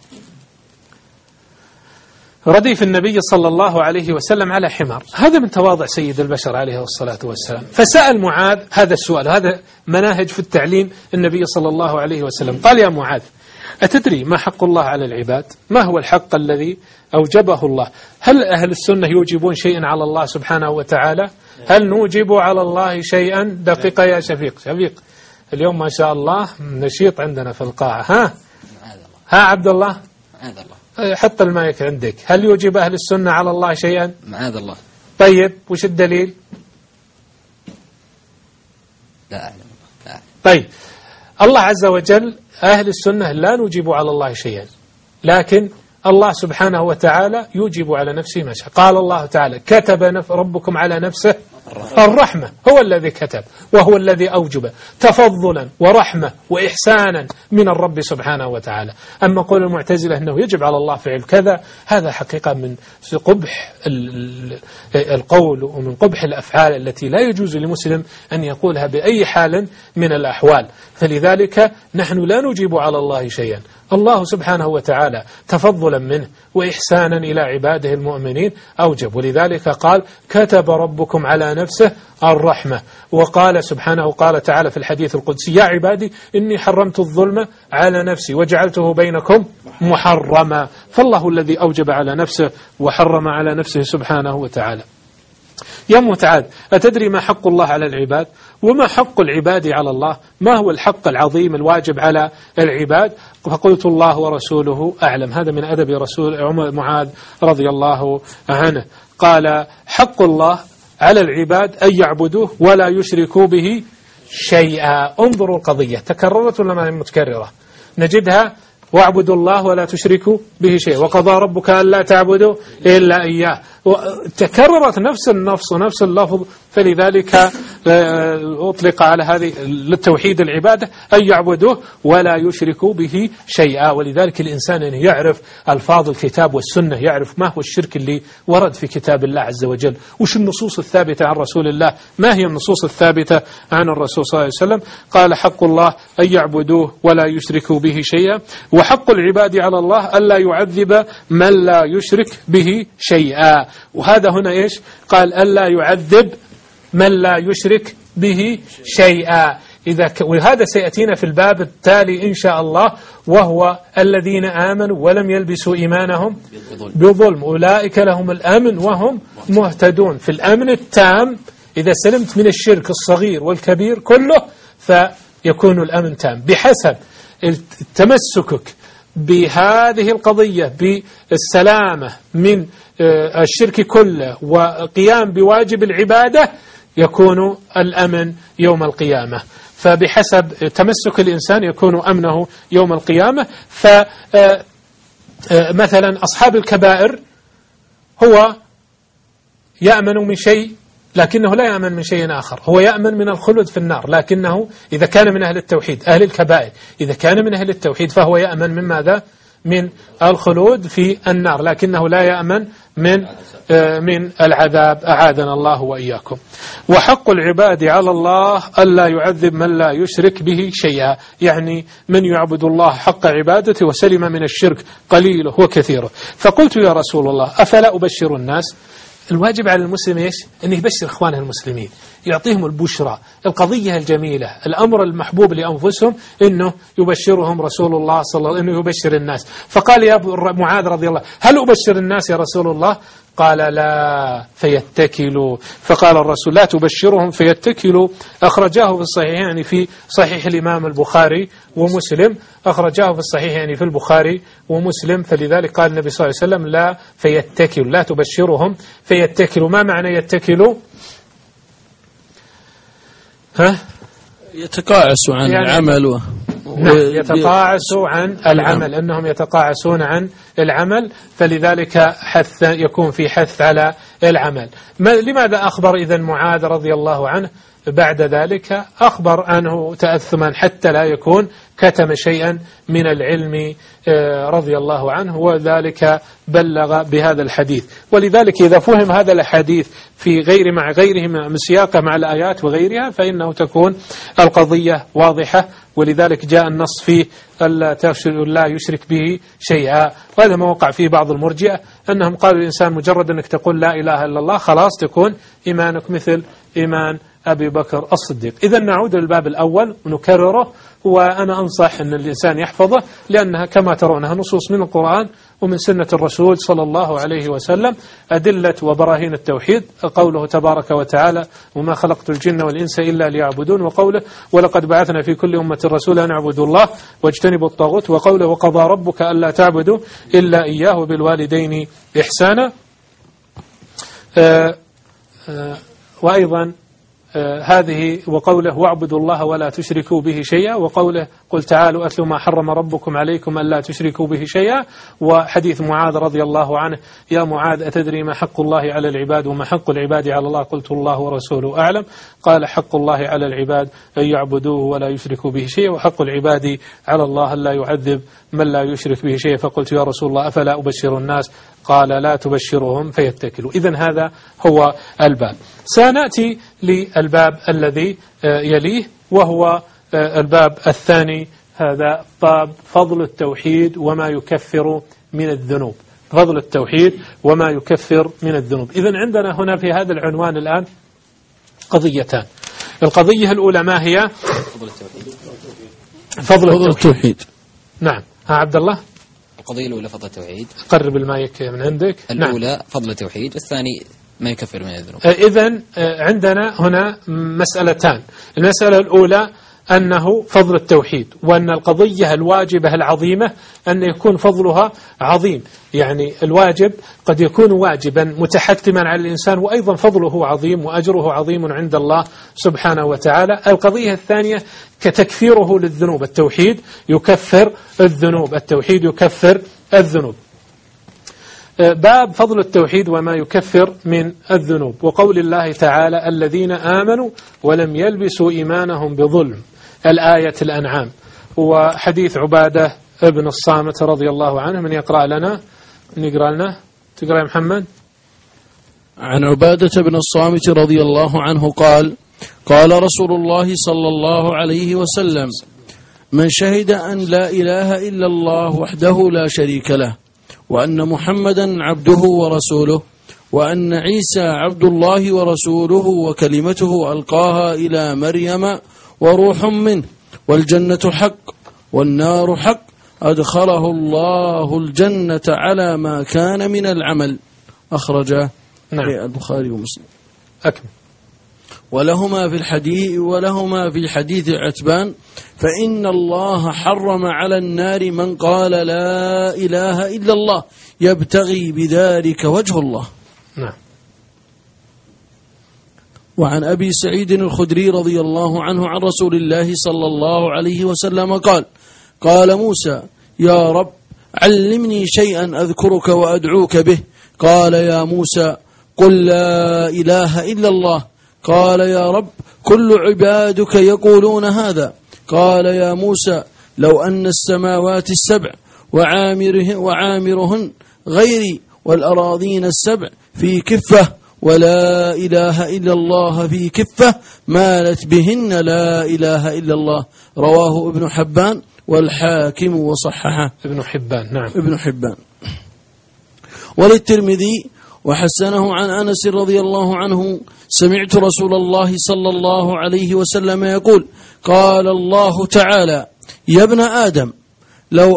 رديف النبي صلى الله عليه وسلم على حمار، هذا من تواضع سيد البشر عليه الصلاة والسلام. فسأل معاذ هذا السؤال، هذا مناهج في التعليم النبي صلى الله عليه وسلم. قال: يا معاذ، أتدري ما حق الله على العباد؟ ما هو الحق الذي أوجبه الله؟ هل أهل السنة يوجبون شيئا على الله سبحانه وتعالى؟ هل نوجب على الله شيئا؟ دقيقة يا شفيق اليوم ما شاء الله نشيط عندنا في القاعة. عبد الله، حط المايك عندك. هل يوجب أهل السنة على الله شيئا؟ معاذ الله. طيب وش الدليل؟ لا أعلم. طيب الله عز وجل أهل السنة لا نوجب على الله شيئا، لكن الله سبحانه وتعالى يوجب على نفسه ما شاء. قال الله تعالى: كتب ربكم على نفسه الرحمة هو الذي كتب وهو الذي أوجب تفضلا ورحمة وإحسانا من الرب سبحانه وتعالى. أما قول المعتزلة أنه يجب على الله فعل كذا، هذا حقيقة من قبح القول ومن قبح الأفعال التي لا يجوز لمسلم أن يقولها بأي حال من الأحوال. فلذلك نحن لا نجيب على الله شيئا، الله سبحانه وتعالى تفضلا منه وإحسانا إلى عباده المؤمنين أوجب. ولذلك قال كتب ربكم على نفسه الرحمة. وقال سبحانه قال تعالى في الحديث القدسي يا عبادي إني حرمت الظلم على نفسي وجعلته بينكم محرما. فالله الذي أوجب على نفسه وحرم على نفسه سبحانه وتعالى. يا متعاد، أتدري ما حق الله على العباد وما حق العباد على الله؟ ما هو الحق العظيم الواجب على العباد؟ فقلت الله ورسوله أعلم. هذا من أدب رسول معاذ رضي الله عنه. قال حق الله على العباد أن يعبدوه ولا يشركوا به شيئا. انظروا القضية تكررت ولا ما متكررة؟ نجدها واعبدوا الله ولا تشركوا به شيء، وقضى ربك ألا تعبدوا إلا إياه. تكررت نفس النفس ونفس اللفظ، فلذلك أطلق على هذه للتوحيد العبادة أن يعبدوه ولا يشركوا به شيئا. ولذلك الإنسان أن يعرف ألفاظ الكتاب والسنة، يعرف ما هو الشرك اللي ورد في كتاب الله عز وجل، وش النصوص الثابتة عن رسول الله، ما هي النصوص الثابتة عن الرسول صلى الله عليه وسلم. قال حق الله أن يعبدوه ولا يشركوا به شيئا، وحق العباد على الله ألا يعذب من لا يشرك به شيئا. وهذا هنا إيش؟ قال ألا يعذب من لا يشرك به شيئا. وهذا سيأتينا في الباب التالي إن شاء الله، وهو الذين آمنوا ولم يلبسوا إيمانهم بظلم أولئك لهم الأمن وهم مهتدون. في الأمن التام إذا سلمت من الشرك الصغير والكبير كله فيكون الأمن تام بحسب تمسكك بهذه القضية بالسلامة من الشرك كله وقيام بواجب العبادة يكون الأمن يوم القيامة. فبحسب تمسك الإنسان يكون أمنه يوم القيامة. فمثلا أصحاب الكبائر هو يأمن من شيء لكنه لا يأمن من شيء آخر، هو يأمن من الخلود في النار، لكنه إذا كان من أهل التوحيد أهل الكبائر إذا كان من أهل التوحيد فهو يأمن من ماذا؟ من الخلود في النار، لكنه لا يأمن من العذاب أعاذنا الله وإياكم. وحق العباد على الله ألا يعذب من لا يشرك به شيئا، يعني من يعبد الله حق عبادته وسلم من الشرك قليله وكثيره. فقلت يا رسول الله أفلا أبشر الناس؟ الواجب على المسلم إيش؟ أنه يبشر إخوانه المسلمين، يعطيهم البشرى، القضية الجميلة، الأمر المحبوب لأنفسهم، إنه يبشرهم رسول الله صلى الله عليه وسلم، إنه يبشر الناس. فقال يا معاذ رضي الله هل أبشر الناس يا رسول الله؟ قال لا فيتكلوا. فقال الرسول لا تبشرهم فيتكلوا. أخرجاه في الصحيح يعني في صحيح الإمام البخاري ومسلم، أخرجاه في الصحيح يعني في البخاري ومسلم. فلذلك قال النبي صلى الله عليه وسلم لا فيتكلوا، لا تبشرهم فيتكلوا. ما معنى يتكلوا؟ يتقاعسوا عن يعني العمل يتقاعسوا عن العمل، أنهم يتقاعسون عن العمل، فلذلك حث يكون في حث على العمل. لماذا أخبر إذن معاذ رضي الله عنه بعد ذلك؟ أخبر عنه تأثما حتى لا يكون كتم شيئا من العلم رضي الله عنه، وذلك بلغ بهذا الحديث. ولذلك إذا فهم هذا الحديث في مع غيره من سياقه مع الآيات وغيرها فإنه تكون القضية واضحة. ولذلك جاء النص فيه لا يشرك به شيئا. وهذا ما وقع فيه بعض المرجئة، أنهم قالوا الإنسان مجرد أنك تقول لا إله إلا الله خلاص تكون إيمانك مثل إيمان أبي بكر الصديق. إذا نعود للباب الأول ونكرره، وأنا أنصح أن الإنسان يحفظه، لأنها كما ترونها نصوص من القرآن ومن سنة الرسول صلى الله عليه وسلم، أدلة وبراهين التوحيد، قوله تبارك وتعالى وما خلقت الجن والإنس إلا ليعبدون، وقوله ولقد بعثنا في كل أمة رسولا أن اعبدوا الله واجتنبوا الطاغوت، وقوله وقضى ربك ألا تعبدوا إلا إياه وبالوالدين إحسانا. وأيضا هذه وقوله واعبدوا الله ولا تشركوا به شيئا، وقوله قل تعالوا أتلوا ما حرم ربكم عليكم ألا تشركوا به شيئا، وحديث معاذ رضي الله عنه يا معاذ أتدري ما حق الله على العباد وما حق العباد على الله؟ قلت الله ورسوله أعلم. قال حق الله على العباد أن يعبدوه ولا يشركوا به شيئا، وحق العباد على الله ألا يعذب من لا يشرك به شيئا. فقلت يا رسول الله أفلا أبشر الناس؟ قال لا تبشرهم فيتكلوا. إذن هذا هو الباب. سنأتي للباب الذي يليه وهو الباب الثاني، هذا باب فضل التوحيد وما يكفر من الذنوب. فضل التوحيد وما يكفر من الذنوب. إذن عندنا هنا في هذا العنوان الآن قضيتان. القضية الأولى ما هي؟ فضل التوحيد. نعم عبد الله. القضية الأولى فضل التوحيد. قرب المايك من عندك. الأولى نعم. فضل التوحيد، والثاني ما يكفر من الذنوب. إذن عندنا هنا مسألتان. المسألة الأولى أنه فضل التوحيد، وأن القضية الواجبة العظيمة أن يكون فضلها عظيم. يعني الواجب قد يكون واجبا متحتما على الإنسان، وأيضا فضله عظيم وأجره عظيم عند الله سبحانه وتعالى. القضية الثانية كتكفيره للذنوب. التوحيد يكفر الذنوب، التوحيد يكفر الذنوب. باب فضل التوحيد وما يكفر من الذنوب، وقول الله تعالى الذين آمنوا ولم يلبسوا إيمانهم بظلم، الآية الأنعام. وحديث عبادة ابن الصامت رضي الله عنه، من يقرأ لنا؟ نقرأ لنا، تقرأ يا محمد. عن عبادة بن الصامت رضي الله عنه قال قال رسول الله صلى الله عليه وسلم من شهد أن لا إله إلا الله وحده لا شريك له، وأن محمدا عبده ورسوله، وأن عيسى عبد الله ورسوله وكلمته ألقاها إلى مريم وروح منه، والجنة حق والنار حق، أدخله الله الجنة على ما كان من العمل. أخرجه البخاري ومسلم. أكمل. ولهما في حديث عتبان فإن الله حرم على النار من قال لا إله إلا الله يبتغي بذلك وجه الله. نعم. وعن أبي سعيد الخدري رضي الله عنه عن رسول الله صلى الله عليه وسلم قال موسى يا رب علمني شيئا أذكرك وأدعوك به. قال يا موسى قل لا إله إلا الله. قال يا رب كل عبادك يقولون هذا. قال يا موسى لو أن السماوات السبع وعامرهن غيري والأراضين السبع في كفة ولا إله إلا الله في كفة مالت بهن لا إله إلا الله. رواه ابن حبان والحاكم وصححه. ابن حبان. نعم. ابن حبان. وللترمذي وحسنه عن أنس رضي الله عنه سمعت رسول الله صلى الله عليه وسلم يقول قال الله تعالى يا ابن آدم لو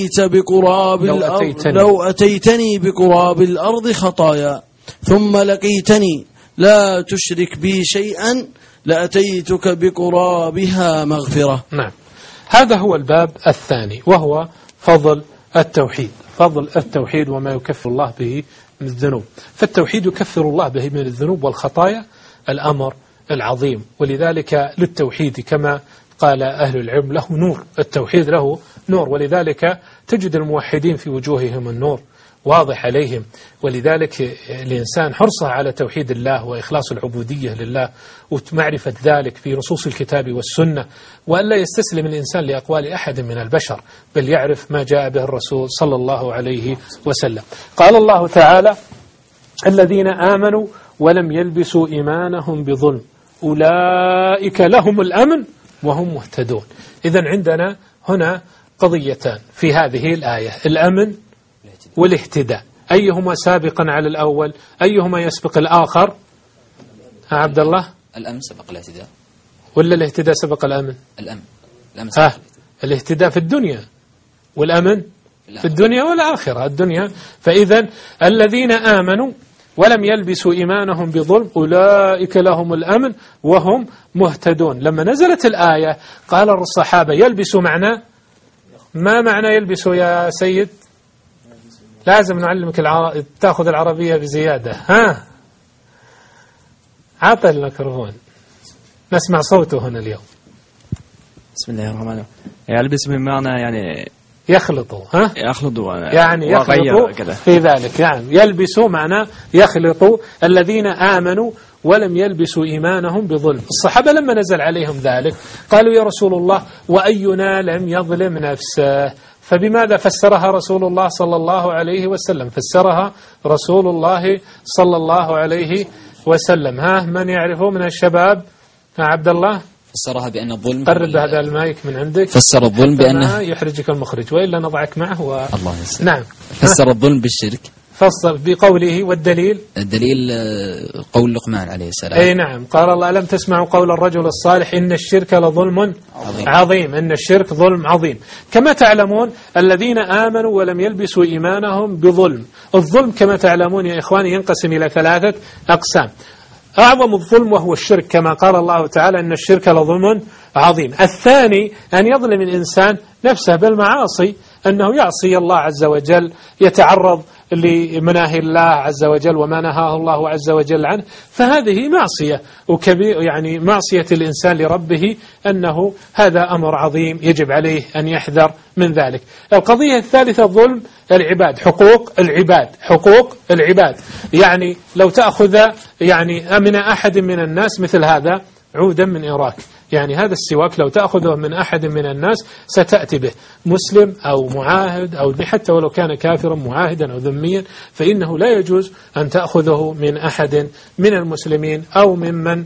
أتيتني بقراب الأرض خطايا ثم لقيتني لا تشرك بي شيئا لأتيتك بقرابها مغفرة. نعم. هذا هو الباب الثاني، وهو فضل التوحيد. فضل التوحيد وما يكفر الله به من الذنوب. فالتوحيد يكفر الله به من الذنوب والخطايا الأمر العظيم. ولذلك للتوحيد كما قال أهل العلم له نور. التوحيد له نور، ولذلك تجد الموحدين في وجوههم النور واضح عليهم. ولذلك الإنسان حرصه على توحيد الله وإخلاص العبودية لله ومعرفة ذلك في نصوص الكتاب والسنة، وألا يستسلم الإنسان لأقوال أحد من البشر، بل يعرف ما جاء به الرسول صلى الله عليه وسلم. قال الله تعالى الذين آمنوا ولم يلبسوا إيمانهم بظلم أولئك لهم الأمن وهم مهتدون. إذن عندنا هنا قضيتان في هذه الآية، الأمن والاهتداء. أيهما سابقا على الأول؟ أيهما يسبق الآخر؟ عبد الله. الأمن سبق الاهتداء ولا الاهتداء سبق الأمن؟ الأمن سبق الاهتداء في الدنيا والأمن في الدنيا والآخرة. الدنيا. فإذا الذين آمنوا ولم يلبسوا إيمانهم بظلم أولئك لهم الأمن وهم مهتدون. لما نزلت الآية قال الصحابة يلبسوا معنى ما معنى يلبسوا يا سيد؟ لازم نعلمك تأخذ العربية بزيادة. عطى الميكروفون. نسمع صوته هنا اليوم. بسم الله الرحمن الرحيم. يلبس بمعنى يعني يخلط، يخلط يعني يخلط في ذلك. يعني يلبس معنى يخلط. الذين آمنوا ولم يلبسوا إيمانهم بظلم. الصحابة لما نزل عليهم ذلك قالوا يا رسول الله وأينا لم يظلم نفسه؟ فبماذا فسرها رسول الله صلى الله عليه وسلم؟ فسرها رسول الله صلى الله عليه وسلم. من يعرفه من الشباب؟ عبد الله. فسرها بأن الظلم، قرب هذا المايك من عندك. فسر الظلم بأنه يحرجك المخرج وإلا نضعك معه الله يسلم. نعم. فسر الظلم بالشرك. فصل بقوله. والدليل؟ الدليل قول لقمان عليه السلام. أي نعم. قال الله ألم تسمعوا قول الرجل الصالح إن الشرك لظلم عظيم. إن الشرك ظلم عظيم. كما تعلمون الذين آمنوا ولم يلبسوا إيمانهم بظلم. الظلم كما تعلمون يا إخواني ينقسم إلى 3 أقسام. أعظم الظلم وهو الشرك كما قال الله تعالى إن الشرك لظلم عظيم. الثاني أن يظلم الإنسان نفسه بالمعاصي، أنه يعصي الله عز وجل، يتعرض لمناهي الله عز وجل وما نهاه الله عز وجل عنه، فهذه معصية وكبير، يعني معصية الإنسان لربه، أنه هذا أمر عظيم يجب عليه أن يحذر من ذلك. القضية الثالثة ظلم العباد، حقوق العباد. يعني لو تأخذ يعني من أحد من الناس مثل هذا عودا من إراك، يعني هذا السواك لو تأخذه من أحد من الناس ستأتي به مسلم أو معاهد أو حتى ولو كان كافرا معاهدا أو ذميا، فإنه لا يجوز أن تأخذه من أحد من المسلمين أو ممن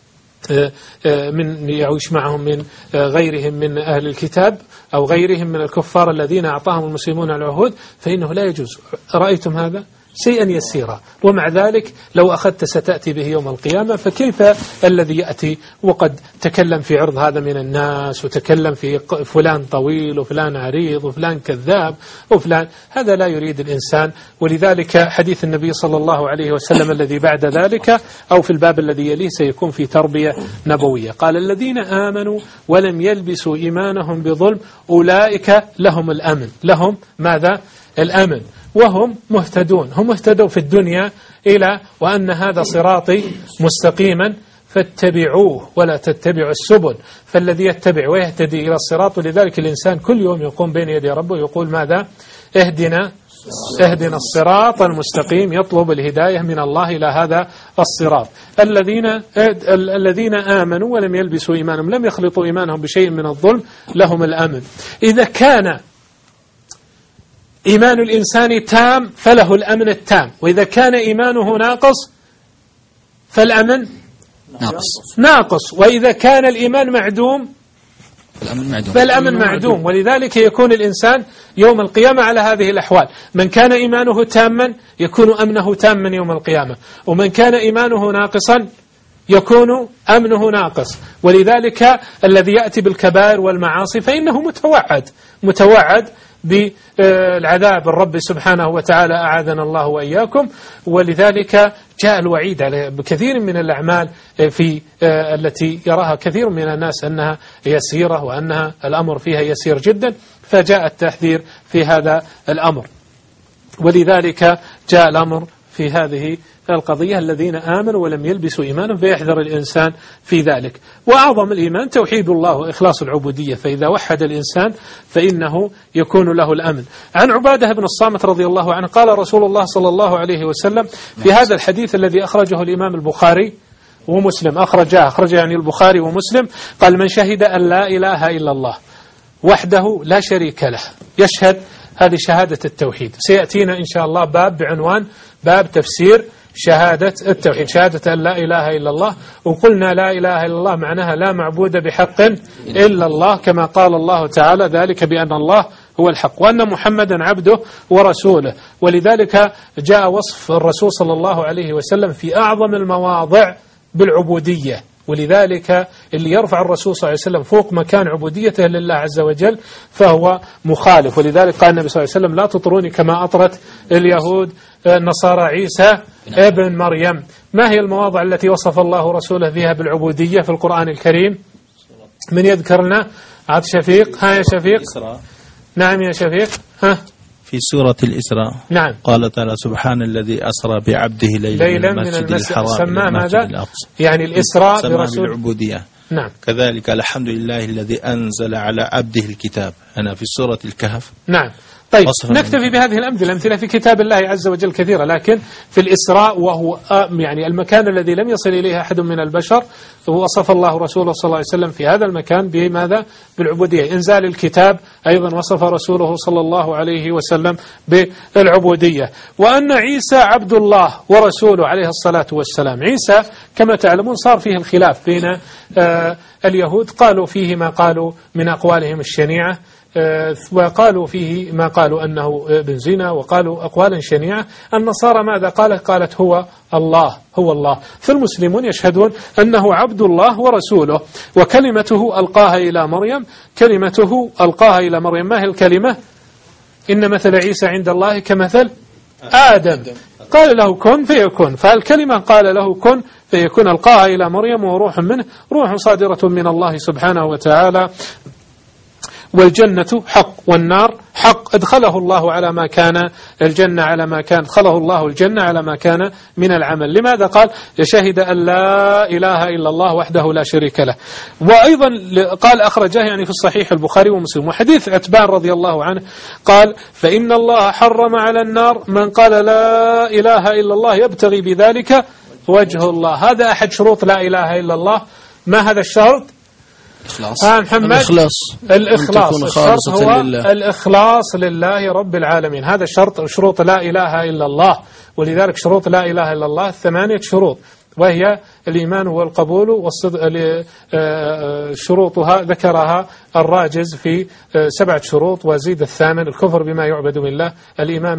من يعيش معهم من غيرهم من أهل الكتاب أو غيرهم من الكفار الذين أعطاهم المسلمون العهود، فإنه لا يجوز. رأيتم هذا؟ شيئا يسيرا، ومع ذلك لو أخذت ستأتي به يوم القيامة. فكيف الذي يأتي وقد تكلم في عرض هذا من الناس وتكلم في فلان طويل وفلان عريض وفلان كذاب وفلان، هذا لا يريد الإنسان. ولذلك حديث النبي صلى الله عليه وسلم الذي بعد ذلك أو في الباب الذي يليه سيكون في تربية نبوية. قال الذين آمنوا ولم يلبسوا إيمانهم بظلم أولئك لهم الأمن. لهم ماذا؟ الأمن، وهم مهتدون. هم اهتدوا في الدنيا إلى وأن هذا صراطي مستقيما فاتبعوه ولا تتبعوا السبل، فالذي يتبع ويهتدي إلى الصراط. ولذلك الإنسان كل يوم يقوم بين يدي ربه يقول ماذا؟ اهدنا الصراط المستقيم، يطلب الهداية من الله إلى هذا الصراط. الذين آمنوا ولم يلبسوا إيمانهم، لم يخلطوا إيمانهم بشيء من الظلم، لهم الأمن. إذا كان إيمان الإنسان تام فله الأمن التام، وإذا كان إيمانه ناقص فالأمن ناقص، وإذا كان الإيمان معدوم فالأمن معدوم. ولذلك يكون الإنسان يوم القيامة على هذه الأحوال. من كان إيمانه تاما يكون أمنه تاما يوم القيامة، ومن كان إيمانه ناقصا يكون أمنه ناقص. ولذلك الذي يأتي بالكبائر والمعاصي فإنه متوعد بالعذاب الرب سبحانه وتعالى، أعاذنا الله وإياكم. ولذلك جاء الوعيد على كثير من الأعمال في التي يراها كثير من الناس أنها يسيرة وأنها الأمر فيها يسير جدا، فجاء التحذير في هذا الأمر. ولذلك جاء الأمر في هذه القضية الذين آمنوا ولم يلبسوا إيمانهم، فيحذر الإنسان في ذلك. وأعظم الإيمان توحيد الله وإخلاص العبودية، فإذا وحد الإنسان فإنه يكون له الأمن. عن عبادة بن الصامت رضي الله عنه قال رسول الله صلى الله عليه وسلم في هذا الحديث الذي أخرجه الإمام البخاري ومسلم، أخرج يعني البخاري ومسلم، قال من شهد أن لا إله إلا الله وحده لا شريك له، يشهد هذه شهادة التوحيد. سيأتينا إن شاء الله باب بعنوان باب تفسير شهادة التوحيد، شهادة أن لا إله إلا الله. وقلنا لا إله إلا الله معناها لا معبود بحق إلا الله، كما قال الله تعالى ذلك بأن الله هو الحق وأن محمدا عبده ورسوله. ولذلك جاء وصف الرسول صلى الله عليه وسلم في أعظم المواضع بالعبودية. ولذلك اللي يرفع الرسول صلى الله عليه وسلم فوق مكان عبوديته لله عز وجل فهو مخالف. ولذلك قال النبي صلى الله عليه وسلم لا تطروني كما أطرت اليهود النصارى عيسى ابن مريم. ما هي المواضع التي وصف الله رسوله فيها بالعبودية في القرآن الكريم؟ من يذكر لنا؟ عبد شفيق. ها يا شفيق. نعم يا شفيق. ها في سورة الإسراء. نعم. قال تعالى سبحان الذي أسرى بعبده ليلا من المسجد الحرام إلى المسجد الأقصى. يعني الإسراء برسول بالعبودية. نعم. كذلك الحمد لله الذي أنزل على عبده الكتاب، أنا في سورة الكهف. نعم. طيب نكتفي بهذه الأمثلة في كتاب الله عز وجل كثيرة، لكن في الإسراء وهو يعني المكان الذي لم يصل إليه أحد من البشر، وصف الله رسوله صلى الله عليه وسلم في هذا المكان بماذا؟ بالعبودية. إنزال الكتاب أيضا وصف رسوله صلى الله عليه وسلم بالعبودية. وأن عيسى عبد الله ورسوله عليه الصلاة والسلام. عيسى كما تعلمون صار فيه الخلاف بين اليهود، قالوا فيه ما قالوا من أقوالهم الشنيعة، وقالوا فيه ما قالوا أنه ابن زنا، وقالوا أقوالا شنيعة. النصارى ماذا قالت هو الله. فالمسلمون يشهدون أنه عبد الله ورسوله، وكلمته ألقاها إلى مريم. ما هي الكلمة؟ إن مثل عيسى عند الله كمثل آدم، قال له كن فيكون. فالكلمة قال له كن فيكون ألقاها إلى مريم وروح منه، روح صادرة من الله سبحانه وتعالى. والجنة حق والنار حق، أدخله الله على ما كان الجنة على ما كان، أدخله الله الجنة على ما كان من العمل. لماذا قال؟ يشهد أن لا إله إلا الله وحده لا شريك له. وأيضا قال أخرجه يعني في الصحيح البخاري ومسلم، وحديث عتبان رضي الله عنه قال فإن الله حرم على النار من قال لا إله إلا الله يبتغي بذلك وجه الله. هذا أحد شروط لا إله إلا الله. ما هذا الشرط؟ محمد الإخلاص. الشرط هو الإخلاص لله رب العالمين. هذا شروط لا إله إلا الله. ولذلك شروط لا إله إلا الله 8 شروط، وهي الإيمان والقبول والصدق. شروطها ذكرها الراجز في 7 شروط، وزيد الثامن الكفر بما يعبد من الله. الإيمان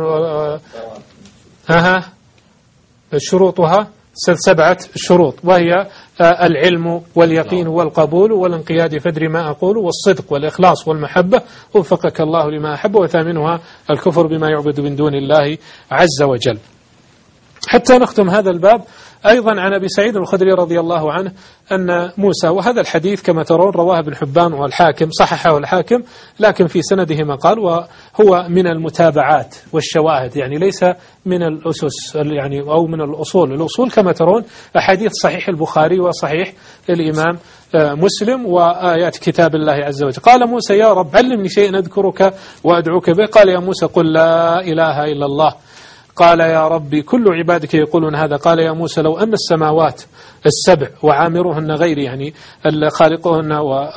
شروطها 7 شروط، وهي العلم واليقين والقبول والانقياد فدر ما أقول، والصدق والإخلاص والمحبة وفقك الله لما أحب. وثامنها الكفر بما يعبد من دون الله عز وجل. حتى نختم هذا الباب أيضا عن أبي سعيد الخدري رضي الله عنه أن موسى، وهذا الحديث كما ترون رواه ابن حبان والحاكم، صححه الحاكم، لكن في سنده مقال، وهو من المتابعات والشواهد، يعني ليس من الأسس يعني أو من الأصول كما ترون أحاديث صحيح البخاري وصحيح الإمام مسلم وآيات كتاب الله عز وجل. قال موسى يا رب علمني شيئا أذكرك وأدعوك به. قال يا موسى قل لا إله إلا الله. قال يا ربي كل عبادك يقولون هذا. قال يا موسى لو أن السماوات السبع وعامرهن غيري، يعني خالقهن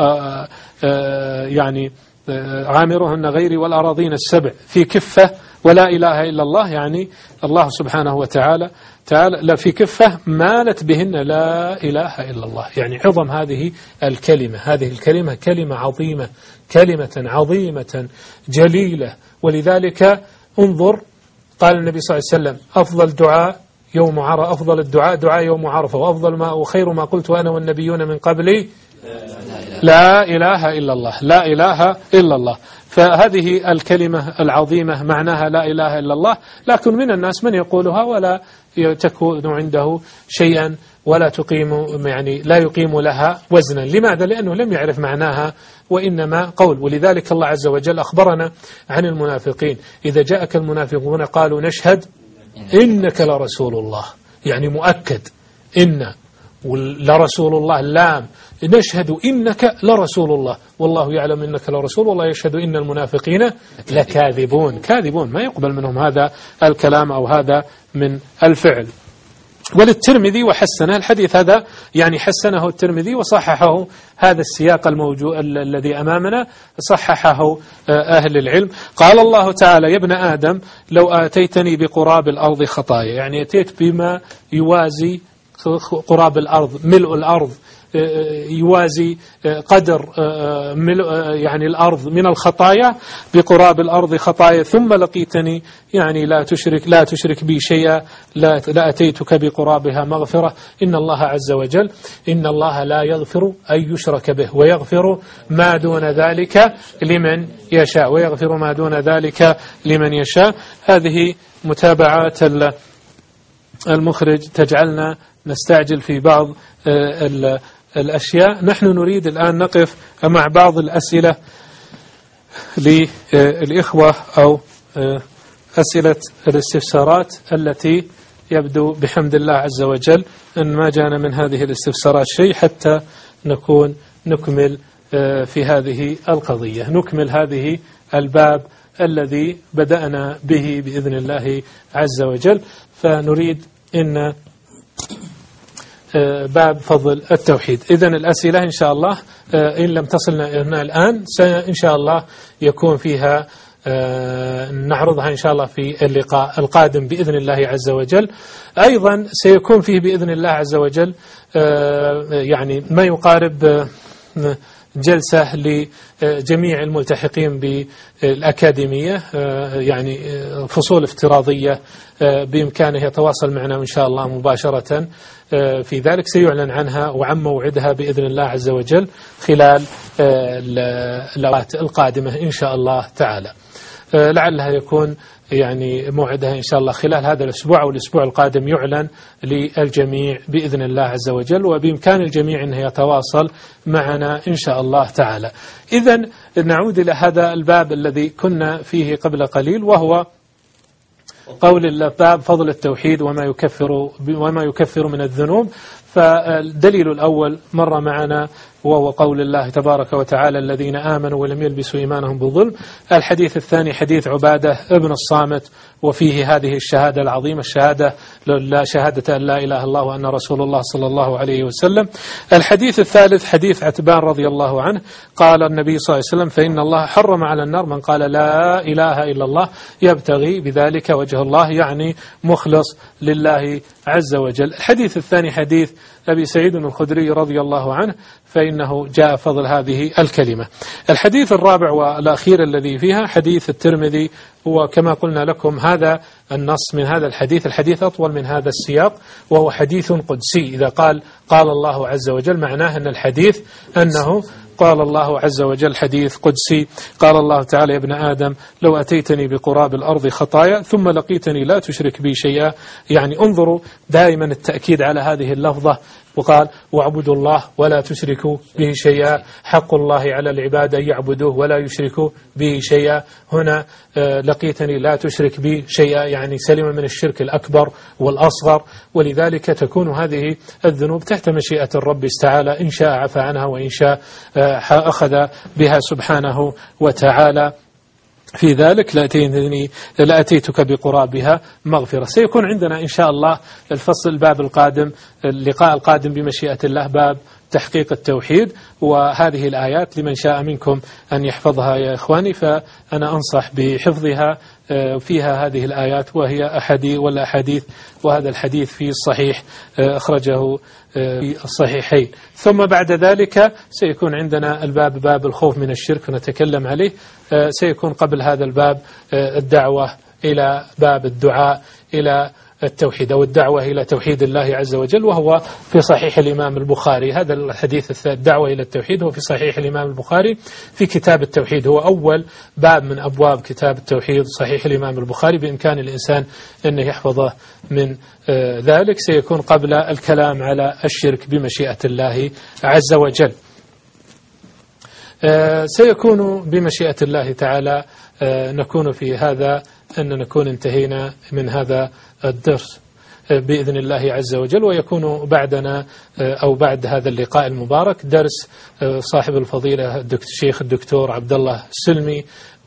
يعني عامرهن غيري، والأراضين السبع في كفة، ولا إله إلا الله يعني الله سبحانه وتعالى لا في كفة مالت بهن لا إله إلا الله. يعني عظم هذه الكلمة كلمة عظيمة، كلمة عظيمة جليلة. ولذلك انظر قال النبي صلى الله عليه وسلم أفضل الدعاء دعاء يوم عرفة، وأفضل ما وخير ما قلت أنا والنبيون من قبلي لا إله إلا الله. لا إله إلا الله. فهذه الكلمة العظيمة معناها لا إله إلا الله، لكن من الناس من يقولها ولا تكون عنده شيئا ولا لا يقيم لها وزنا. لماذا؟ لأنه لم يعرف معناها، وإنما قول. ولذلك الله عز وجل أخبرنا عن المنافقين إذا جاءك المنافقون قالوا نشهد إنك لرسول الله، يعني مؤكد إن لرسول الله لام، نشهد إنك لرسول الله والله يعلم إنك لرسول، والله يشهد إن المنافقين لكاذبون. كاذبون، ما يقبل منهم هذا الكلام أو هذا من الفعل. وللترمذي وحسنه الحديث هذا، يعني حسنه الترمذي وصححه. هذا السياق الموجود الذي أمامنا صححه أهل العلم. قال الله تعالى يا ابن آدم لو آتيتني بقراب الأرض خطايا، يعني أتيت بما يوازي قراب الأرض، ملء الأرض، يوازي قدر يعني الأرض من الخطايا، بقراب الأرض خطايا، ثم لقيتني يعني لا تشرك بي شيئا لأتيتك بقرابها مغفرة. إن الله عز وجل إن الله لا يغفر أن يشرك به ويغفر ما دون ذلك لمن يشاء. هذه متابعات المخرج تجعلنا نستعجل في بعض الأشياء. نحن نريد الآن نقف مع بعض الأسئلة للإخوة أو أسئلة الاستفسارات التي يبدو بحمد الله عز وجل أن ما جانا من هذه الاستفسارات شيء، حتى نكون نكمل في هذه القضية، نكمل هذه الباب الذي بدأنا به بإذن الله عز وجل. فنريد إن باب فضل التوحيد. إذن الأسئلة إن شاء الله إن لم تصلنا الآن إن شاء الله يكون فيها نعرضها إن شاء الله في اللقاء القادم بإذن الله عز وجل. أيضا سيكون فيه بإذن الله عز وجل يعني ما يقارب جلسة لجميع الملتحقين بالأكاديمية، يعني فصول افتراضية بإمكانه يتواصل معنا إن شاء الله مباشرة في ذلك. سيعلن عنها وعن موعدها بإذن الله عز وجل خلال الأوقات القادمة إن شاء الله تعالى. لعلها يكون يعني موعدها إن شاء الله خلال هذا الأسبوع أو الأسبوع القادم، يعلن للجميع بإذن الله عز وجل، وبإمكان الجميع أن يتواصل معنا إن شاء الله تعالى. إذن نعود إلى هذا الباب الذي كنا فيه قبل قليل، وهو قول الله باب فضل التوحيد وما يكفر من الذنوب. فالدليل الأول مر معنا وهو قول الله تبارك وتعالى الذين آمنوا ولم يلبسوا إيمانهم بالظلم. الحديث الثاني حديث عبادة ابن الصامت، وفيه هذه الشهادة العظيمة، شهادة أن لا إله إلا الله وأن رسول الله صلى الله عليه وسلم. الحديث الثالث حديث عتبان رضي الله عنه، قال النبي صلى الله عليه وسلم فإن الله حرم على النار من قال لا إله إلا الله يبتغي بذلك وجه الله، يعني مخلص لله عز وجل. الحديث الثاني حديث أبي سعيد الخدري رضي الله عنه، فإنه جاء فضل هذه الكلمة. الحديث الرابع والأخير الذي فيها حديث الترمذي، وكما قلنا لكم هذا النص من هذا الحديث أطول من هذا السياق، وهو حديث قدسي. إذا قال الله عز وجل معناه أن الحديث أنه قال الله عز وجل حديث قدسي. قال الله تعالى يا ابن آدم لو أتيتني بقراب الأرض خطايا ثم لقيتني لا تشرك بي شيئا، يعني انظروا دائما التأكيد على هذه اللفظة. وقال واعبدوا الله ولا تشركوا به شيئا، حق الله على العباد أن يعبدوه ولا يشركوا به شيئا. هنا لقيتني لا تشرك بي شيئا، يعني سلم من الشرك الأكبر والأصغر، ولذلك تكون هذه الذنوب تحت مشيئة الرب تعالى، إن شاء عفى عنها وإن شاء أخذ بها سبحانه وتعالى. في ذلك لأتيتك بقرابها مغفرة. سيكون عندنا إن شاء الله الفصل الباب القادم، اللقاء القادم بمشيئة الله، باب تحقيق التوحيد، وهذه الآيات لمن شاء منكم أن يحفظها يا إخواني، فأنا أنصح بحفظها. فيها هذه الآيات وهي أحاديث، وهذا الحديث في الصحيح أخرجه في الصحيحين. ثم بعد ذلك سيكون عندنا الباب باب الخوف من الشرك ونتكلم عليه. سيكون قبل هذا الباب الدعوة إلى باب الدعاء إلى التوحيد أو الدعوة إلى توحيد الله عز وجل، وهو في صحيح الإمام البخاري. هذا الحديث الدعوة إلى التوحيد هو في صحيح الإمام البخاري في كتاب التوحيد، هو أول باب من أبواب كتاب التوحيد صحيح الإمام البخاري، بإمكان الإنسان أن يحفظه من ذلك. سيكون قبل الكلام على الشرك بمشيئة الله عز وجل. سيكون بمشيئة الله تعالى نكون في هذا أن نكون انتهينا من هذا الدرس بإذن الله عز وجل، ويكون بعدنا أو بعد هذا اللقاء المبارك درس صاحب الفضيلة الشيخ الدكتور عبد الله السلمي،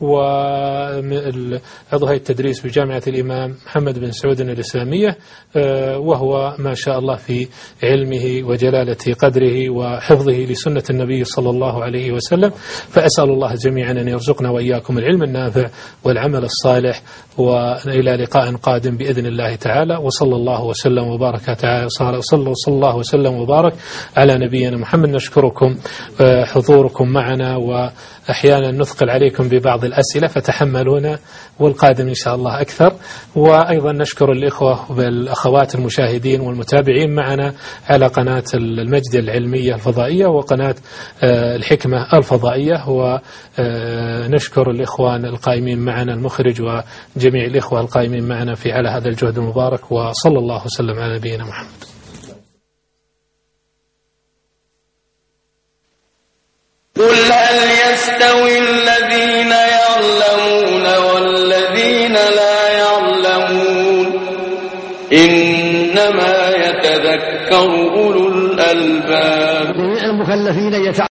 وعضو هيئة التدريس بجامعة الإمام محمد بن سعود الإسلامية، وهو ما شاء الله في علمه وجلالة قدره وحفظه لسنة النبي صلى الله عليه وسلم. فأسأل الله جميعا أن يرزقنا وإياكم العلم النافع والعمل الصالح، وإلى لقاء قادم بإذن الله تعالى. وصلى الله وسلم وبارك تعالى صلى الله وسلم وبارك على نبينا محمد. نشكركم حضوركم معنا، وأحيانا نثقل عليكم ببعض الأسئلة فتحملونا، والقادم إن شاء الله أكثر. وأيضا نشكر الإخوة والأخوات المشاهدين والمتابعين معنا على قناة المجد العلمية الفضائية وقناة الحكمة الفضائية، ونشكر الإخوان القائمين معنا، المخرج وجميع الإخوة القائمين معنا في على هذا الجهد المبارك. وصلى الله وسلم على نبينا محمد. قل هل يستوي الذين يعلمون والذين لا يعلمون إنما يتذكر أولو الألباب. المكلفين